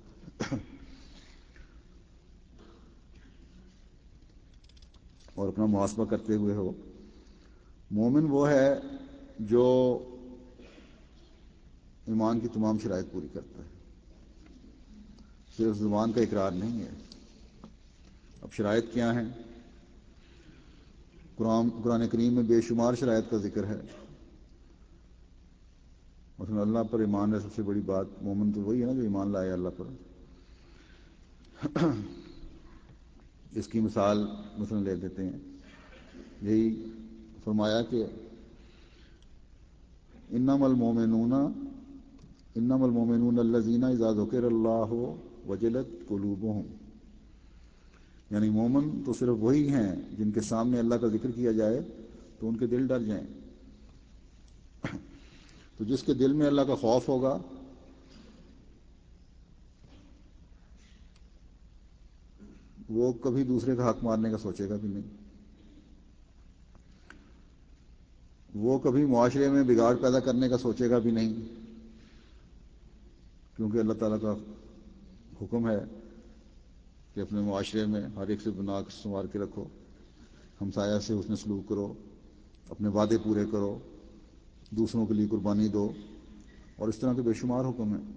اور اپنا محاسبہ کرتے ہوئے ہو۔ مومن وہ ہے جو ایمان کی تمام شرائط پوری کرتا ہے، صرف زبان کا اقرار نہیں ہے۔ اب شرائط کیا ہیں؟ قرآن قرآن کریم میں بے شمار شرائط کا ذکر ہے۔ مثلا اللہ پر ایمان ہے سب سے بڑی بات، مومن تو وہی ہے نا جو ایمان لائے اللہ پر۔ اس کی مثال مثلا لے دیتے ہیں، یہی فرمایا کہ انما المومنون انما المومنون الذین اذا ذکر اللہ وجلت قلوبہم، یعنی مومن تو صرف وہی ہیں جن کے سامنے اللہ کا ذکر کیا جائے تو ان کے دل ڈر جائیں۔ تو جس کے دل میں اللہ کا خوف ہوگا وہ کبھی دوسرے کا حق مارنے کا سوچے گا بھی نہیں، وہ کبھی معاشرے میں بگاڑ پیدا کرنے کا سوچے گا بھی نہیں، کیونکہ اللہ تعالیٰ کا حکم ہے کہ اپنے معاشرے میں ہر ایک سے گناہ سنوار کے رکھو، ہمسایہ سے حسن سلوک کرو، اپنے وعدے پورے کرو، دوسروں کے لیے قربانی دو، اور اس طرح کے بے شمار حکم ہیں۔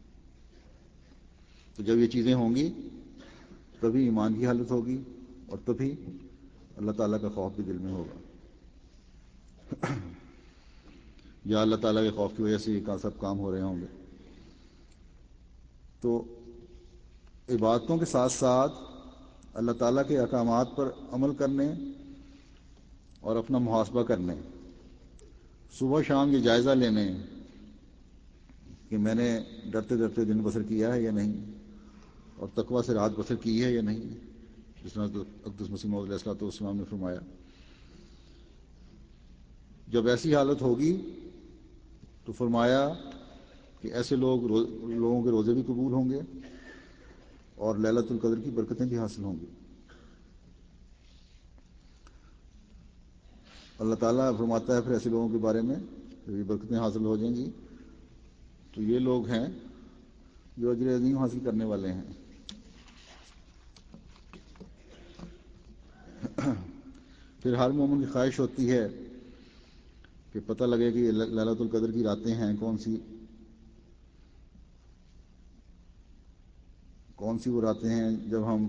تو جب یہ چیزیں ہوں گی تبھی ایمان کی حالت ہوگی اور تبھی اللہ تعالیٰ کا خوف بھی دل میں ہوگا، یا اللہ تعالیٰ کے خوف کی وجہ سے یہ سب کام ہو رہے ہوں گے۔ تو عبادتوں کے ساتھ ساتھ اللہ تعالیٰ کے احکامات پر عمل کرنے اور اپنا محاسبہ کرنے، صبح شام یہ جائزہ لینے کہ میں نے ڈرتے ڈرتے دن بسر کیا ہے یا نہیں، اور تقویٰ سے رات بسر کی ہے یا نہیں، جس طرح اقدس مسیح موعود علیہ الصلوۃ والسلام نے فرمایا۔ جب ایسی حالت ہوگی تو فرمایا کہ ایسے لوگ لوگوں کے روزے بھی قبول ہوں گے اور لیلۃ القدر کی برکتیں بھی حاصل ہوں گی۔ اللہ تعالیٰ فرماتا ہے پھر ایسے لوگوں کے بارے میں یہ برکتیں حاصل ہو جائیں گی تو یہ لوگ ہیں جو اجر عظیم حاصل کرنے والے ہیں۔ پھر ہر مومن کی خواہش ہوتی ہے کہ پتہ لگے کہ لیلۃ القدر کی راتیں ہیں کون سی کون سی وہ راتیں ہیں جب ہم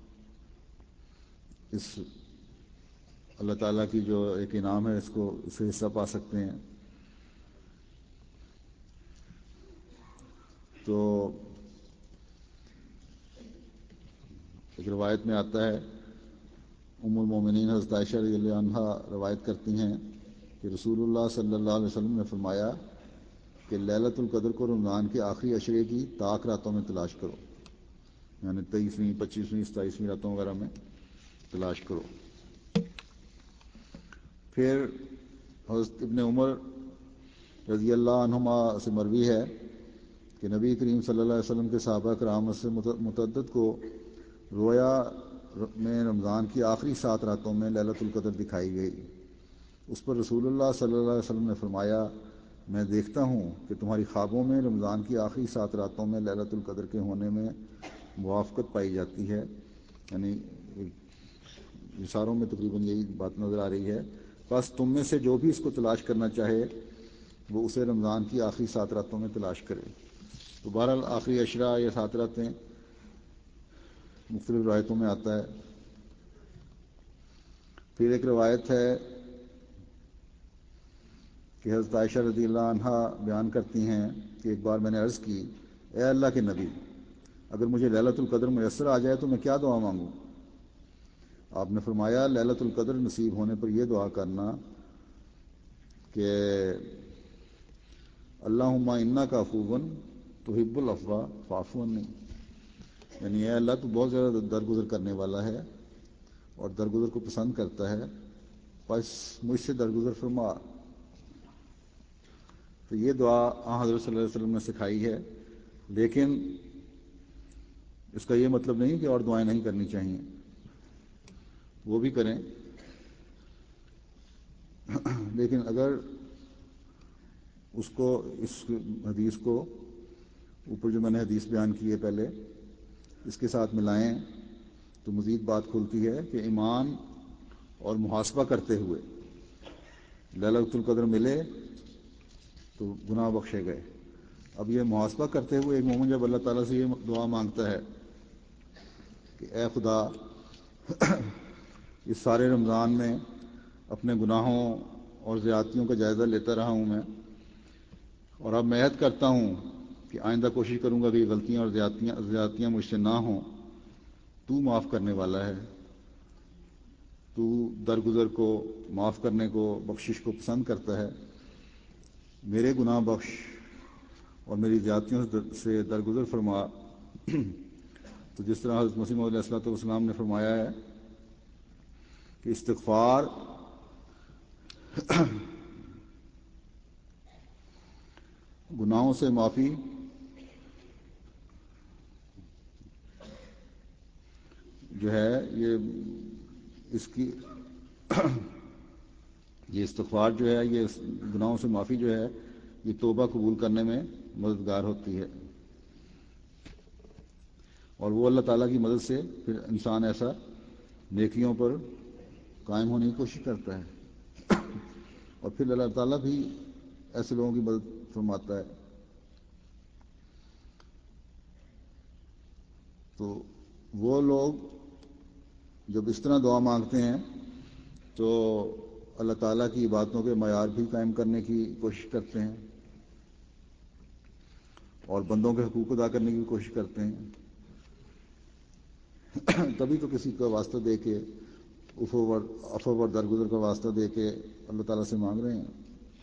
اس اللہ تعالیٰ کی جو ایک انعام ہے اس کو اس سے حصہ پا سکتے ہیں۔ تو ایک روایت میں آتا ہے، ام المومنین حضرت عائشہ رضی اللہ عنہا روایت کرتی ہیں کہ رسول اللہ صلی اللہ علیہ وسلم نے فرمایا کہ لیلۃ القدر کو رمضان کے آخری عشرے کی طاق راتوں میں تلاش کرو، یعنی تیئیسویں پچیسویں ستائیسویں راتوں وغیرہ میں تلاش کرو۔ پھر حضرت ابن عمر رضی اللہ عنہما سے مروی ہے کہ نبی کریم صلی اللہ علیہ وسلم کے صحابہ کرام سے متعدد کو رویا میں رمضان کی آخری سات راتوں میں لیلۃ القدر دکھائی گئی۔ اس پر رسول اللہ صلی اللہ علیہ وسلم نے فرمایا، میں دیکھتا ہوں کہ تمہاری خوابوں میں رمضان کی آخری سات راتوں میں لیلۃ القدر کے ہونے میں موافقت پائی جاتی ہے، یعنی اشاروں میں تقریباً یہی بات نظر آ رہی ہے۔ بس تم میں سے جو بھی اس کو تلاش کرنا چاہے وہ اسے رمضان کی آخری سات راتوں میں تلاش کرے۔ تو بہرحال آخری عشرہ یا سات راتیں مختلف روایتوں میں آتا ہے۔ پھر ایک روایت ہے کہ حضرت عائشہ رضی اللہ عنہا بیان کرتی ہیں کہ ایک بار میں نے عرض کی، اے اللہ کے نبی، اگر مجھے لیلۃ القدر میسر آ جائے تو میں کیا دعا مانگوں؟ آپ نے فرمایا، لیلۃ القدر نصیب ہونے پر یہ دعا کرنا کہ اللہم انک عفو تحب العفو فاعف عنی، یعنی اے اللہ تو بہت زیادہ درگزر کرنے والا ہے اور درگزر کو پسند کرتا ہے، بس مجھ سے درگزر فرما۔ تو یہ دعا آن حضرت صلی اللہ علیہ وسلم نے سکھائی ہے، لیکن اس کا یہ مطلب نہیں کہ اور دعائیں نہیں کرنی چاہیے، وہ بھی کریں، لیکن اگر اس کو اس حدیث کو اوپر جو میں نے حدیث بیان کی ہے پہلے اس کے ساتھ ملائیں تو مزید بات کھلتی ہے کہ ایمان اور محاسبہ کرتے ہوئے لیلۃ القدر ملے تو گناہ بخشے گئے۔ اب یہ محاسبہ کرتے ہوئے ایک مومن جب اللہ تعالیٰ سے یہ دعا مانگتا ہے کہ اے خدا، اس سارے رمضان میں اپنے گناہوں اور زیادتیوں کا جائزہ لیتا رہا ہوں میں، اور اب میں عہد کرتا ہوں کہ آئندہ کوشش کروں گا کہ یہ غلطیاں اور زیادتیاں زیادتیاں مجھ سے نہ ہوں، تو معاف کرنے والا ہے، تو درگزر کو معاف کرنے کو بخشش کو پسند کرتا ہے، میرے گناہ بخش اور میری زیادتیوں سے درگزر فرما۔ تو جس طرح حضرت مسیح موعود علیہ الصلوۃ والسلام نے فرمایا ہے کہ استغفار گناہوں سے معافی جو ہے یہ اس کی یہ استغفار جو ہے یہ گناہوں سے معافی جو ہے یہ توبہ قبول کرنے میں مددگار ہوتی ہے، اور وہ اللہ تعالیٰ کی مدد سے پھر انسان ایسا نیکیوں پر قائم ہونے کی کوشش کرتا ہے، اور پھر اللہ تعالیٰ بھی ایسے لوگوں کی مدد فرماتا ہے۔ تو وہ لوگ جب اس طرح دعا مانگتے ہیں تو اللہ تعالیٰ کی عبادتوں کے معیار بھی قائم کرنے کی کوشش کرتے ہیں اور بندوں کے حقوق ادا کرنے کی کوشش کرتے ہیں، تبھی تو کسی کا واسطہ دے کے عفو اور درگزر کا واسطہ دے کے اللہ تعالیٰ سے مانگ رہے ہیں۔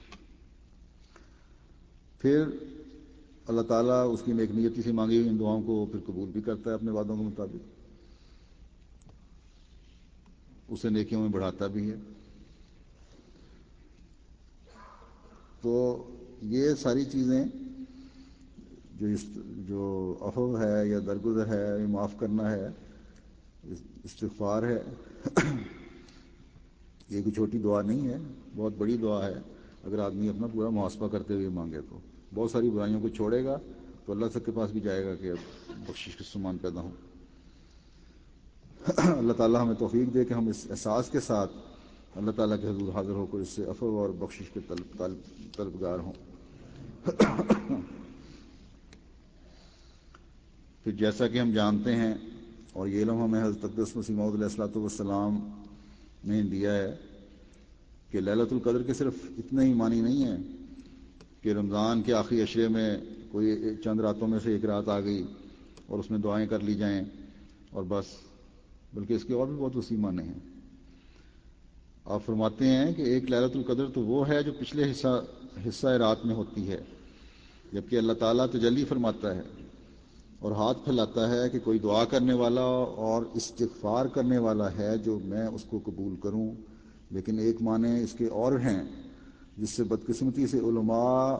پھر اللہ تعالیٰ اس کی نیک نیتی سے مانگی ہوئی ان دعاؤں کو پھر قبول بھی کرتا ہے اپنے وعدوں کے مطابق، اسے نیکیوں میں بڑھاتا بھی ہے۔ تو یہ ساری چیزیں جو جو عفو ہے یا درگزر ہے یا معاف کرنا ہے، استغفار ہے، یہ کوئی چھوٹی دعا نہیں ہے، بہت بڑی دعا ہے۔ اگر آدمی اپنا پورا محاسبہ کرتے ہوئے مانگے تو بہت ساری برائیوں کو چھوڑے گا تو اللہ سب کے پاس بھی جائے گا کہ اب بخشش کے سامان پیدا ہوں۔ اللہ تعالیٰ ہمیں توفیق دے کہ ہم اس احساس کے ساتھ اللہ تعالیٰ کے حضور حاضر ہو کر اس سے عفو اور بخشش کے طلب طلب طلبگار ہوں۔ پھر جیسا کہ ہم جانتے ہیں اور یہ علم ہمیں حضرت اقدس مسیح موعود علیہ الصلوۃ والسلام نے دیا ہے کہ لیلۃ القدر کے صرف اتنا ہی معنی نہیں ہے کہ رمضان کے آخری عشرے میں کوئی چند راتوں میں سے ایک رات آ گئی اور اس میں دعائیں کر لی جائیں اور بس، بلکہ اس کے اور بھی بہت وسیع معنی ہیں۔ آپ فرماتے ہیں کہ ایک لیلۃ القدر تو وہ ہے جو پچھلے حصہ حصہ رات میں ہوتی ہے، جبکہ اللہ تعالیٰ تجلی فرماتا ہے اور ہاتھ پھیلاتا ہے کہ کوئی دعا کرنے والا اور استغفار کرنے والا ہے جو میں اس کو قبول کروں۔ لیکن ایک معنی اس کے اور ہیں جس سے بدقسمتی سے علماء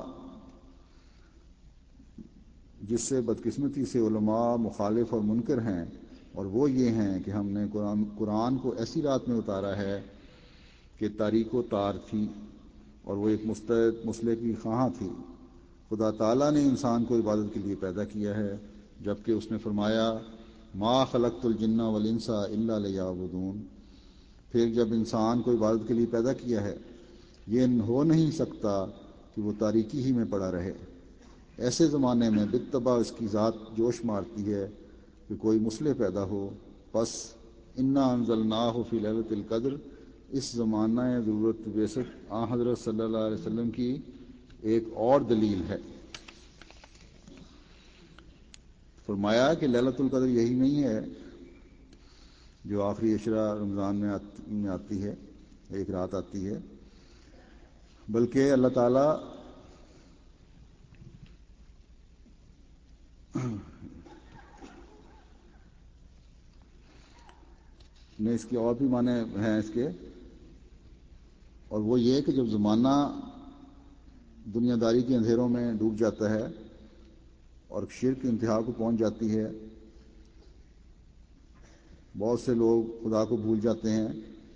جس سے بدقسمتی سے علماء مخالف اور منکر ہیں، اور وہ یہ ہیں کہ ہم نے قرآن قرآن کو ایسی رات میں اتارا ہے کہ تاریک و تار تھی اور وہ ایک مستعد مسئلے کی خواہاں تھی۔ خدا تعالیٰ نے انسان کو عبادت کے لیے پیدا کیا ہے، جبکہ اس نے فرمایا ما خلقت الجن والانس الا لیعبدون۔ پھر جب انسان کو عبادت کے لیے پیدا کیا ہے، یہ ہو نہیں سکتا کہ وہ تاریکی ہی میں پڑا رہے۔ ایسے زمانے میں بالطبع اس کی ذات جوش مارتی ہے کہ کوئی مسئلہ پیدا ہو۔ پس انا انزلناہ فی لیلۃ القدر، اس زمانہ ضرورت بیست آن حضرت صلی اللہ علیہ وسلم کی ایک اور دلیل ہے۔ فرمایا کہ لیلۃ القدر یہی نہیں ہے جو آخری عشرہ رمضان میں آتی ہے، ایک رات آتی ہے، بلکہ اللہ تعالیٰ نے اس کے اور بھی معنی ہیں اس کے، اور وہ یہ کہ جب زمانہ دنیا داری کے اندھیروں میں ڈوب جاتا ہے اور شرک انتہا کو پہنچ جاتی ہے، بہت سے لوگ خدا کو بھول جاتے ہیں،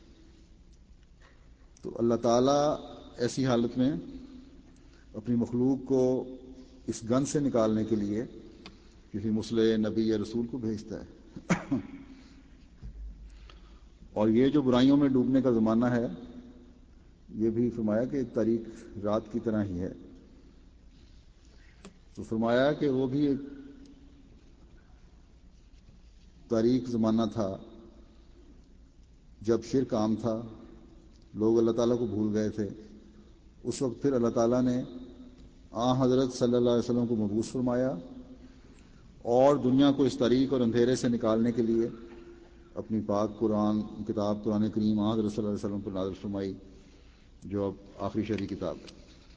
تو اللہ تعالیٰ ایسی حالت میں اپنی مخلوق کو اس گن سے نکالنے کے لیے کسی مصلح نبی یا رسول کو بھیجتا ہے۔ اور یہ جو برائیوں میں ڈوبنے کا زمانہ ہے، یہ بھی فرمایا کہ ایک تاریک رات کی طرح ہی ہے۔ تو فرمایا کہ وہ بھی ایک تاریک زمانہ تھا جب شرک عام تھا، لوگ اللہ تعالیٰ کو بھول گئے تھے۔ اس وقت پھر اللہ تعالیٰ نے آن حضرت صلی اللہ علیہ وسلم کو مبعوث فرمایا اور دنیا کو اس تاریک اور اندھیرے سے نکالنے کے لیے اپنی پاک قرآن کتاب قرآن کریم آن حضرت صلی اللہ علیہ وسلم پر نازل فرمائی، جو اب آخری شرعی کتاب ہے۔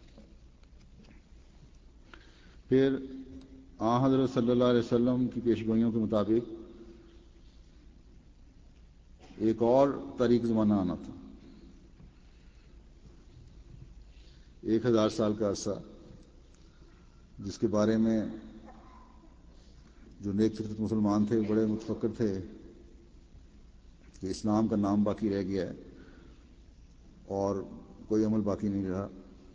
پھر آن حضرت صلی اللہ علیہ وسلم کی پیشگوئیوں کے مطابق ایک اور تاریک زمانہ آنا تھا، ایک ہزار سال کا عرصہ، جس کے بارے میں جو نیک فطرت مسلمان تھے بڑے متفکر تھے کہ اسلام کا نام باقی رہ گیا ہے اور کوئی عمل باقی نہیں رہا۔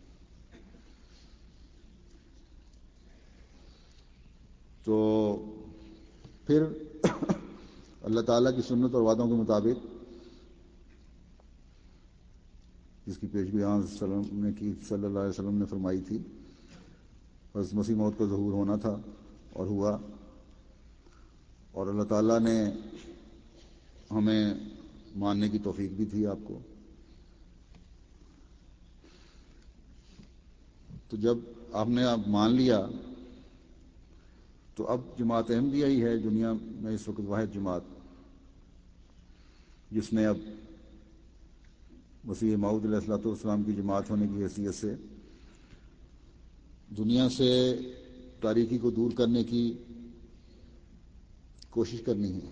تو پھر اللہ تعالیٰ کی سنت اور وعدوں کے مطابق جس کی پیشگوئی آن وسلم نے کی صلی اللہ علیہ وسلم نے فرمائی تھی، حضرت مسیح موعود کا ظہور ہونا تھا اور ہوا، اور اللہ تعالیٰ نے ہمیں ماننے کی توفیق بھی تھی آپ کو۔ تو جب آپ نے آپ مان لیا تو اب جماعت احمدیہ ہی ہے دنیا میں اس وقت واحد جماعت جس نے اب مسیح موعود علیہ الصلوۃ والسلام کی جماعت ہونے کی حیثیت سے دنیا سے تاریکی کو دور کرنے کی کوشش کرنی ہے۔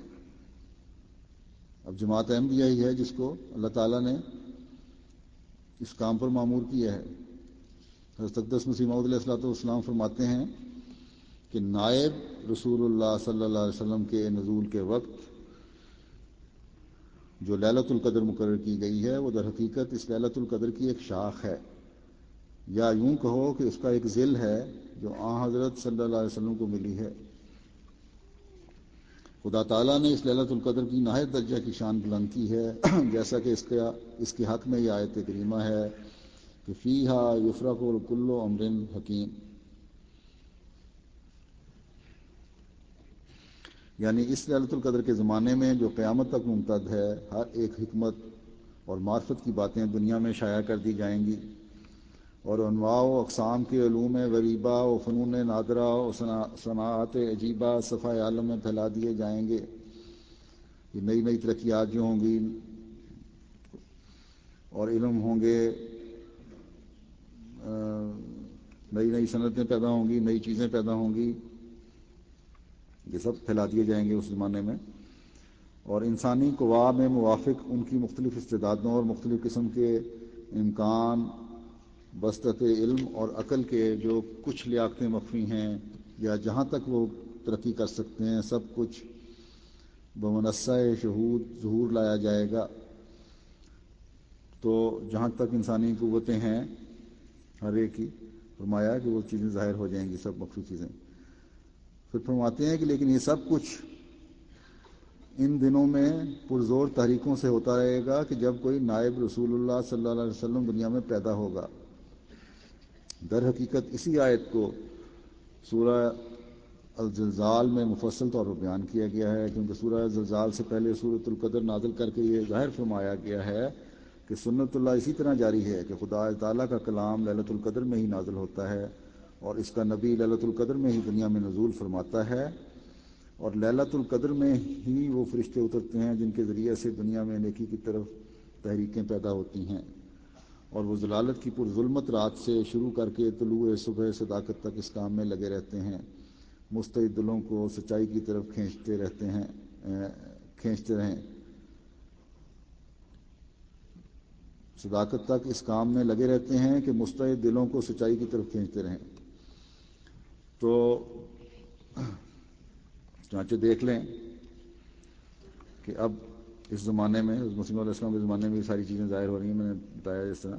اب جماعت احمدیہ ہی ہے جس کو اللہ تعالیٰ نے اس کام پر مامور کیا ہے حضرت اقدس مسیح موعود علیہ الصلوۃ والسلام فرماتے ہیں کہ نائب رسول اللہ صلی اللہ علیہ وسلم کے نزول کے وقت جو لیلۃ القدر مقرر کی گئی ہے وہ در حقیقت اس لیلۃ القدر کی ایک شاخ ہے، یا یوں کہو کہ اس کا ایک ذیل ہے جو آن حضرت صلی اللہ علیہ وسلم کو ملی ہے۔ خدا تعالیٰ نے اس لیلۃ القدر کی نہایت درجہ کی شان بلند کی ہے، جیسا کہ اس کا اس کے حق میں یہ آیت کریمہ ہے کہ فیہا یفرق کل امر حکیم، یعنی اس لیلۃ القدر کے زمانے میں جو قیامت تک ممتد ہے، ہر ایک حکمت اور معرفت کی باتیں دنیا میں شائع کر دی جائیں گی، اور انواع و اقسام کے علوم غریبہ و فنون نادرہ و صناعات عجیبہ صفحہ عالم میں پھیلا دیے جائیں گے۔ یہ نئی نئی ترقیات جو ہوں گی اور علم ہوں گے، نئی نئی صنعتیں پیدا ہوں گی، نئی چیزیں پیدا ہوں گی، یہ سب پھیلا دیے جائیں گے اس زمانے میں، اور انسانی قوا میں موافق ان کی مختلف استعدادوں اور مختلف قسم کے امکان، بسطت علم اور عقل کے جو کچھ لیاقتیں مخفی ہیں یا جہاں تک وہ ترقی کر سکتے ہیں، سب کچھ بمنصہ شہود ظہور لایا جائے گا۔ تو جہاں تک انسانی قوتیں ہیں ہر ایک کی، فرمایا کہ وہ چیزیں ظاہر ہو جائیں گی، سب مخفی چیزیں۔ پھر فرماتے ہیں کہ لیکن یہ سب کچھ ان دنوں میں پرزور تحریکوں سے ہوتا رہے گا کہ جب کوئی نائب رسول اللہ صلی اللہ علیہ وسلم دنیا میں پیدا ہوگا۔ در حقیقت اسی آیت کو سورہ الزلزال میں مفصل طور پر بیان کیا گیا ہے، کیونکہ سورہ الزلزال سے پہلے سورۃ القدر نازل کر کے یہ ظاہر فرمایا گیا ہے کہ سنت اللہ اسی طرح جاری ہے کہ خدا تعالیٰ کا کلام لیلۃ القدر میں ہی نازل ہوتا ہے، اور اس کا نبی لیلۃ القدر میں ہی دنیا میں نزول فرماتا ہے، اور لیلۃ القدر میں ہی وہ فرشتے اترتے ہیں جن کے ذریعے سے دنیا میں نیکی کی طرف تحریکیں پیدا ہوتی ہیں، اور وہ ضلالت کی پرظلمت رات سے شروع کر کے طلوع صبح صداقت تک اس کام میں لگے رہتے ہیں، مستعد دلوں کو سچائی کی طرف کھینچتے رہتے ہیں کھینچتے رہیں صداقت تک اس کام میں لگے رہتے ہیں کہ مستعد دلوں کو سچائی کی طرف کھینچتے رہیں۔ تو چانچہ دیکھ لیں کہ اب اس زمانے میں مسیح علیہ السلام کے زمانے میں یہ ساری چیزیں ظاہر ہو رہی ہیں، میں نے بتایا اس طرح،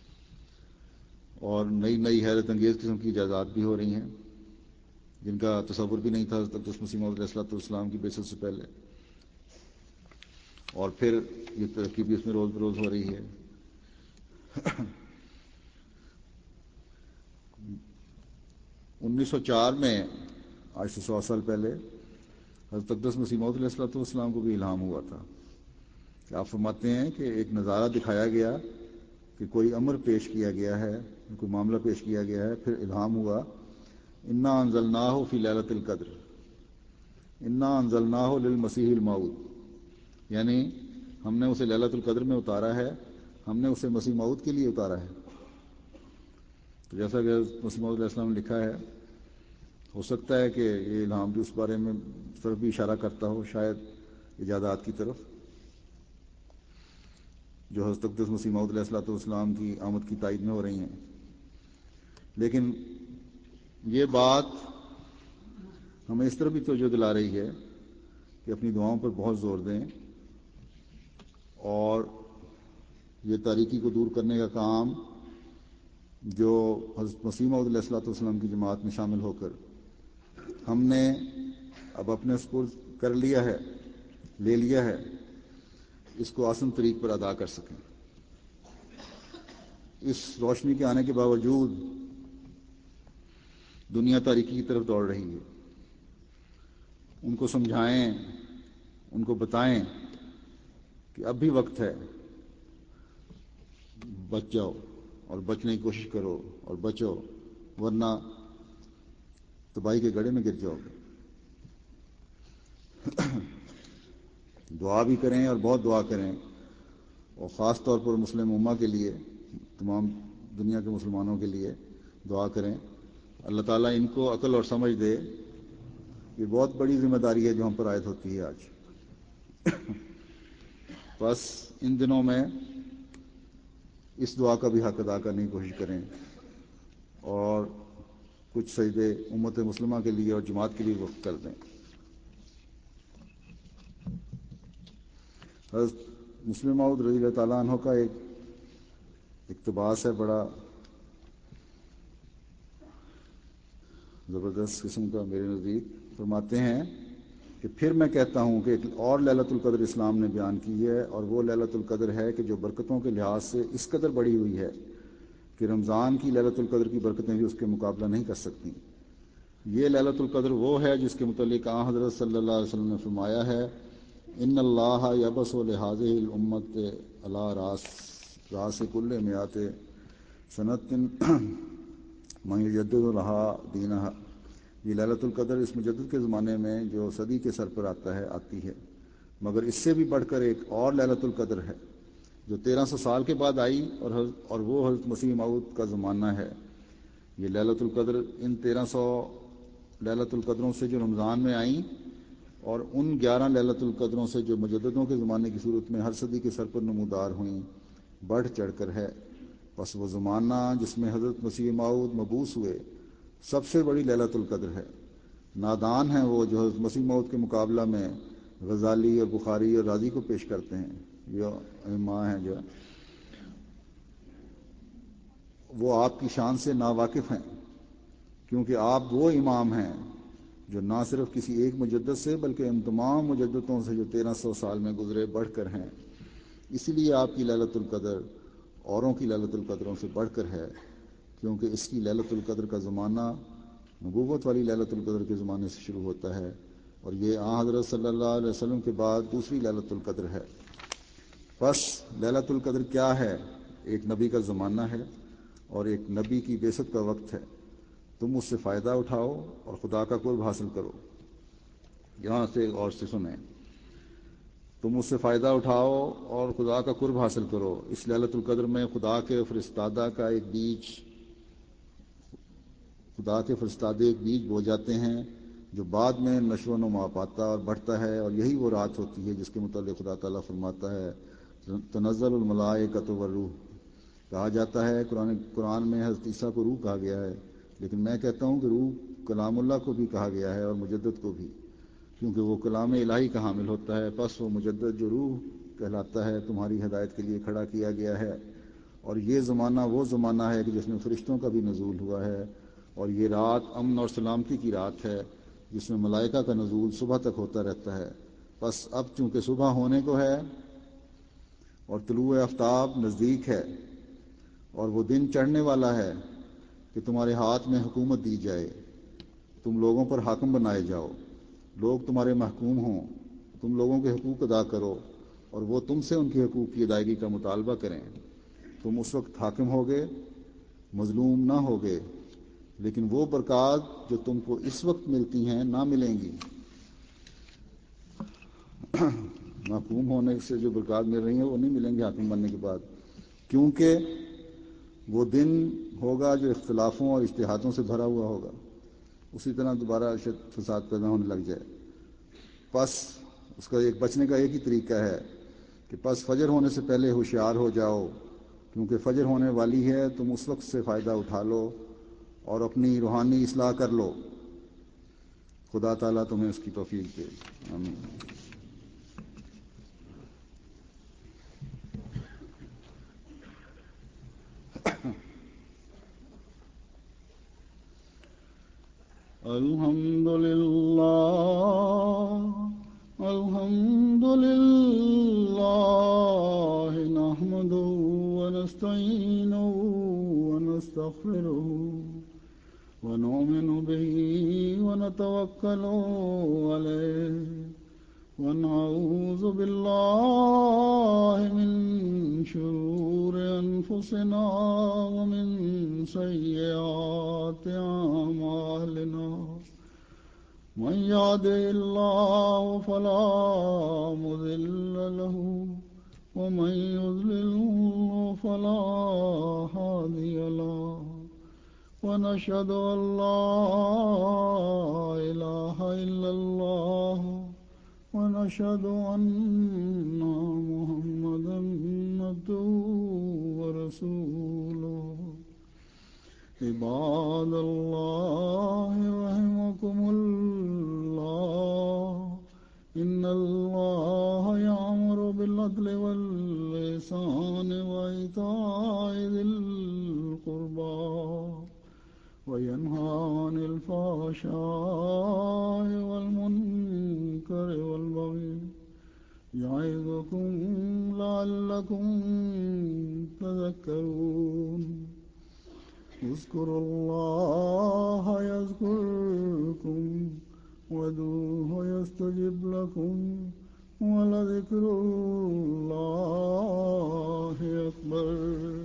اور نئی نئی حیرت انگیز قسم کی ایجادات بھی ہو رہی ہیں جن کا تصور بھی نہیں تھا حضرت اقدس مسیح موعود علیہ الصلوۃ والسلام کی بعثت سے پہلے، اور پھر یہ ترقی بھی اس میں روز بروز ہو رہی ہے۔ انیس سو چار میں، آج سے سو سال پہلے، حضرت اقدس مسیح موعود علیہ الصلوۃ والسلام کو بھی الہام ہوا تھا کہ آپ فرماتے ہیں کہ ایک نظارہ دکھایا گیا کہ کوئی امر پیش کیا گیا ہے، کوئی معاملہ پیش کیا گیا ہے، پھر الہام ہوا انا انزلناہ فی لیلۃ القدر انا انزلناہ للمسیح الموعود، یعنی ہم نے اسے لیلۃ القدر میں اتارا ہے، ہم نے اسے مسیح موعود کے لیے اتارا ہے۔ تو جیسا کہ مسیح موعود علیہ السلام نے لکھا ہے، ہو سکتا ہے کہ یہ الہام بھی اس بارے میں طرف بھی اشارہ کرتا ہو، شاید ایجادات کی طرف جو حضرت اقدس مسیح موعود علیہ الصلوۃ والسلام کی آمد کی تائید میں ہو رہی ہیں۔ لیکن یہ بات ہمیں اس طرح بھی توجہ دلا رہی ہے کہ اپنی دعاؤں پر بہت زور دیں، اور یہ تاریکی کو دور کرنے کا کام جو حضرت مسیح موعود علیہ الصلوۃ والسلام کی جماعت میں شامل ہو کر ہم نے اب اپنے سپرد کر لیا ہے، لے لیا ہے، اس کو آسن طریق پر ادا کر سکیں۔ اس روشنی کے آنے کے باوجود دنیا تاریکی کی طرف دوڑ رہی ہے، ان کو سمجھائیں، ان کو بتائیں کہ اب بھی وقت ہے، بچ جاؤ اور بچنے کی کوشش کرو اور بچو، ورنہ تباہی کے گڑھے میں گر جاؤ گے۔ دعا بھی کریں اور بہت دعا کریں، اور خاص طور پر مسلم امہ کے لیے، تمام دنیا کے مسلمانوں کے لیے دعا کریں، اللہ تعالیٰ ان کو عقل اور سمجھ دے۔ یہ بہت بڑی ذمہ داری ہے جو ہم پر عائد ہوتی ہے آج۔ بس ان دنوں میں اس دعا کا بھی حق ادا کرنے کی کوشش کریں اور کچھ سجدے امت مسلمہ کے لیے اور جماعت کے لیے وقف کر دیں۔ حضرت مسلم موعود رضی اللہ تعالیٰ عنہ کا ایک اقتباس ہے بڑا زبردست قسم کا میرے نزدیک۔ فرماتے ہیں کہ پھر میں کہتا ہوں کہ ایک اور لیلۃ القدر اسلام نے بیان کی ہے، اور وہ لیلۃ القدر ہے کہ جو برکتوں کے لحاظ سے اس قدر بڑی ہوئی ہے کہ رمضان کی لیلۃ القدر کی برکتیں بھی اس کے مقابلہ نہیں کر سکتی۔ یہ لیلۃ القدر وہ ہے جس کے متعلق آن حضرت صلی اللہ علیہ وسلم نے فرمایا ہے، ان اللہ یبعث لہذہ الامت علی راس راس کل مئات سنۃ من یجدد لہا دینہا۔ یہ لیلۃ القدر اس مجدد کے زمانے میں جو صدی کے سر پر آتا ہے آتی ہے، مگر اس سے بھی بڑھ کر ایک اور لیلۃ القدر ہے جو تیرہ سو سال کے بعد آئی، اور اور وہ حضرت مسیح موعود کا زمانہ ہے۔ یہ لیلۃ القدر ان تیرہ سو لیلۃ القدروں سے جو رمضان میں آئیں، اور ان گیارہ لیلۃ القدروں سے جو مجددوں کے زمانے کی صورت میں ہر صدی کے سر پر نمودار ہوئیں، بڑھ چڑھ کر ہے۔ بس وہ زمانہ جس میں حضرت مسیح موعود مبعوث ہوئے سب سے بڑی لیلۃ القدر ہے۔ نادان ہیں وہ جو حضرت مسیح موعود کے مقابلہ میں غزالی اور بخاری اور رازی کو پیش کرتے ہیں، جو ائمہ ہیں جو وہ آپ کی شان سے ناواقف ہیں، کیونکہ آپ وہ امام ہیں جو نہ صرف کسی ایک مجدد سے بلکہ ان تمام مجددوں سے جو تیرہ سو سال میں گزرے بڑھ کر ہیں۔ اسی لیے آپ کی لیلۃ القدر اوروں کی لیلۃ القدروں سے بڑھ کر ہے، کیونکہ اس کی لیلۃ القدر کا زمانہ نبوت والی لیلۃ القدر کے زمانے سے شروع ہوتا ہے، اور یہ آن حضرت صلی اللہ علیہ وسلم کے بعد دوسری لیلۃ القدر ہے۔ بس لیلۃ القدر کیا ہے؟ ایک نبی کا زمانہ ہے اور ایک نبی کی بعثت کا وقت ہے۔ تم اس سے فائدہ اٹھاؤ اور خدا کا قرب حاصل کرو۔ یہاں سے غور سے سنیں، تم اس سے فائدہ اٹھاؤ اور خدا کا قرب حاصل کرو۔ اس لیلۃ القدر میں خدا کے فرستادہ کا ایک بیج خدا کے فرستادے ایک بیج بو جاتے ہیں جو بعد میں نشو و نما پاتا اور بڑھتا ہے، اور یہی وہ رات ہوتی ہے جس کے متعلق خدا تعالیٰ فرماتا ہے تنزل الملائکۃ والروح۔ کہا جاتا ہے قرآن قرآن میں حضرت عیسیٰ کو روح کہا گیا ہے، لیکن میں کہتا ہوں کہ روح کلام اللہ کو بھی کہا گیا ہے اور مجدد کو بھی، کیونکہ وہ کلام الہی کا حامل ہوتا ہے۔ پس وہ مجدد جو روح کہلاتا ہے تمہاری ہدایت کے لیے کھڑا کیا گیا ہے، اور یہ زمانہ وہ زمانہ ہے کہ جس میں فرشتوں کا بھی نزول ہوا ہے، اور یہ رات امن اور سلامتی کی رات ہے جس میں ملائکہ کا نزول صبح تک ہوتا رہتا ہے۔ بس اب چونکہ صبح ہونے کو ہے اور طلوع آفتاب نزدیک ہے اور وہ دن چڑھنے والا ہے کہ تمہارے ہاتھ میں حکومت دی جائے، تم لوگوں پر حاکم بنائے جاؤ، لوگ تمہارے محکوم ہوں، تم لوگوں کے حقوق ادا کرو اور وہ تم سے ان کے حقوق کی ادائیگی کا مطالبہ کریں۔ تم اس وقت حاکم ہوگے، مظلوم نہ ہوگے، لیکن وہ برکات جو تم کو اس وقت ملتی ہیں نہ ملیں گی۔ محکوم ہونے سے جو برکات مل رہی ہیں وہ نہیں ملیں گی حاکم بننے کے بعد، کیونکہ وہ دن ہوگا جو اختلافوں اور اجتہادوں سے بھرا ہوا ہوگا، اسی طرح دوبارہ فساد پیدا ہونے لگ جائے۔ پس اس کا ایک بچنے کا ایک ہی طریقہ ہے کہ پس فجر ہونے سے پہلے ہوشیار ہو جاؤ، کیونکہ فجر ہونے والی ہے، تم اس وقت سے فائدہ اٹھا لو اور اپنی روحانی اصلاح کر لو۔ خدا تعالیٰ تمہیں اس کی توفیق دے، آمین۔ الحمد للہ الحمد للہ نحمدہ ونستعینہ ونستغفرہ ونؤمن به ونتوکل علیہ ونعوذ باللہ من شرور انفسنا ومن سیئات اعمالنا من يهده الله فلا مضل له ومن يضلل فلا هادي له ونشهد أن لا إله إلا الله ونشهد أن محمدا عبده ورسوله عباد الله رحمكم الله إن الله يأمر بالعدل والإحسان وإيتاء ذي القربى وينهى عن الفحشاء والمنكر والبغي يعظكم لعلكم تذكرون اذكروا الله يذكركم وادعوه يستجب لكم ولذكر الله أكبر.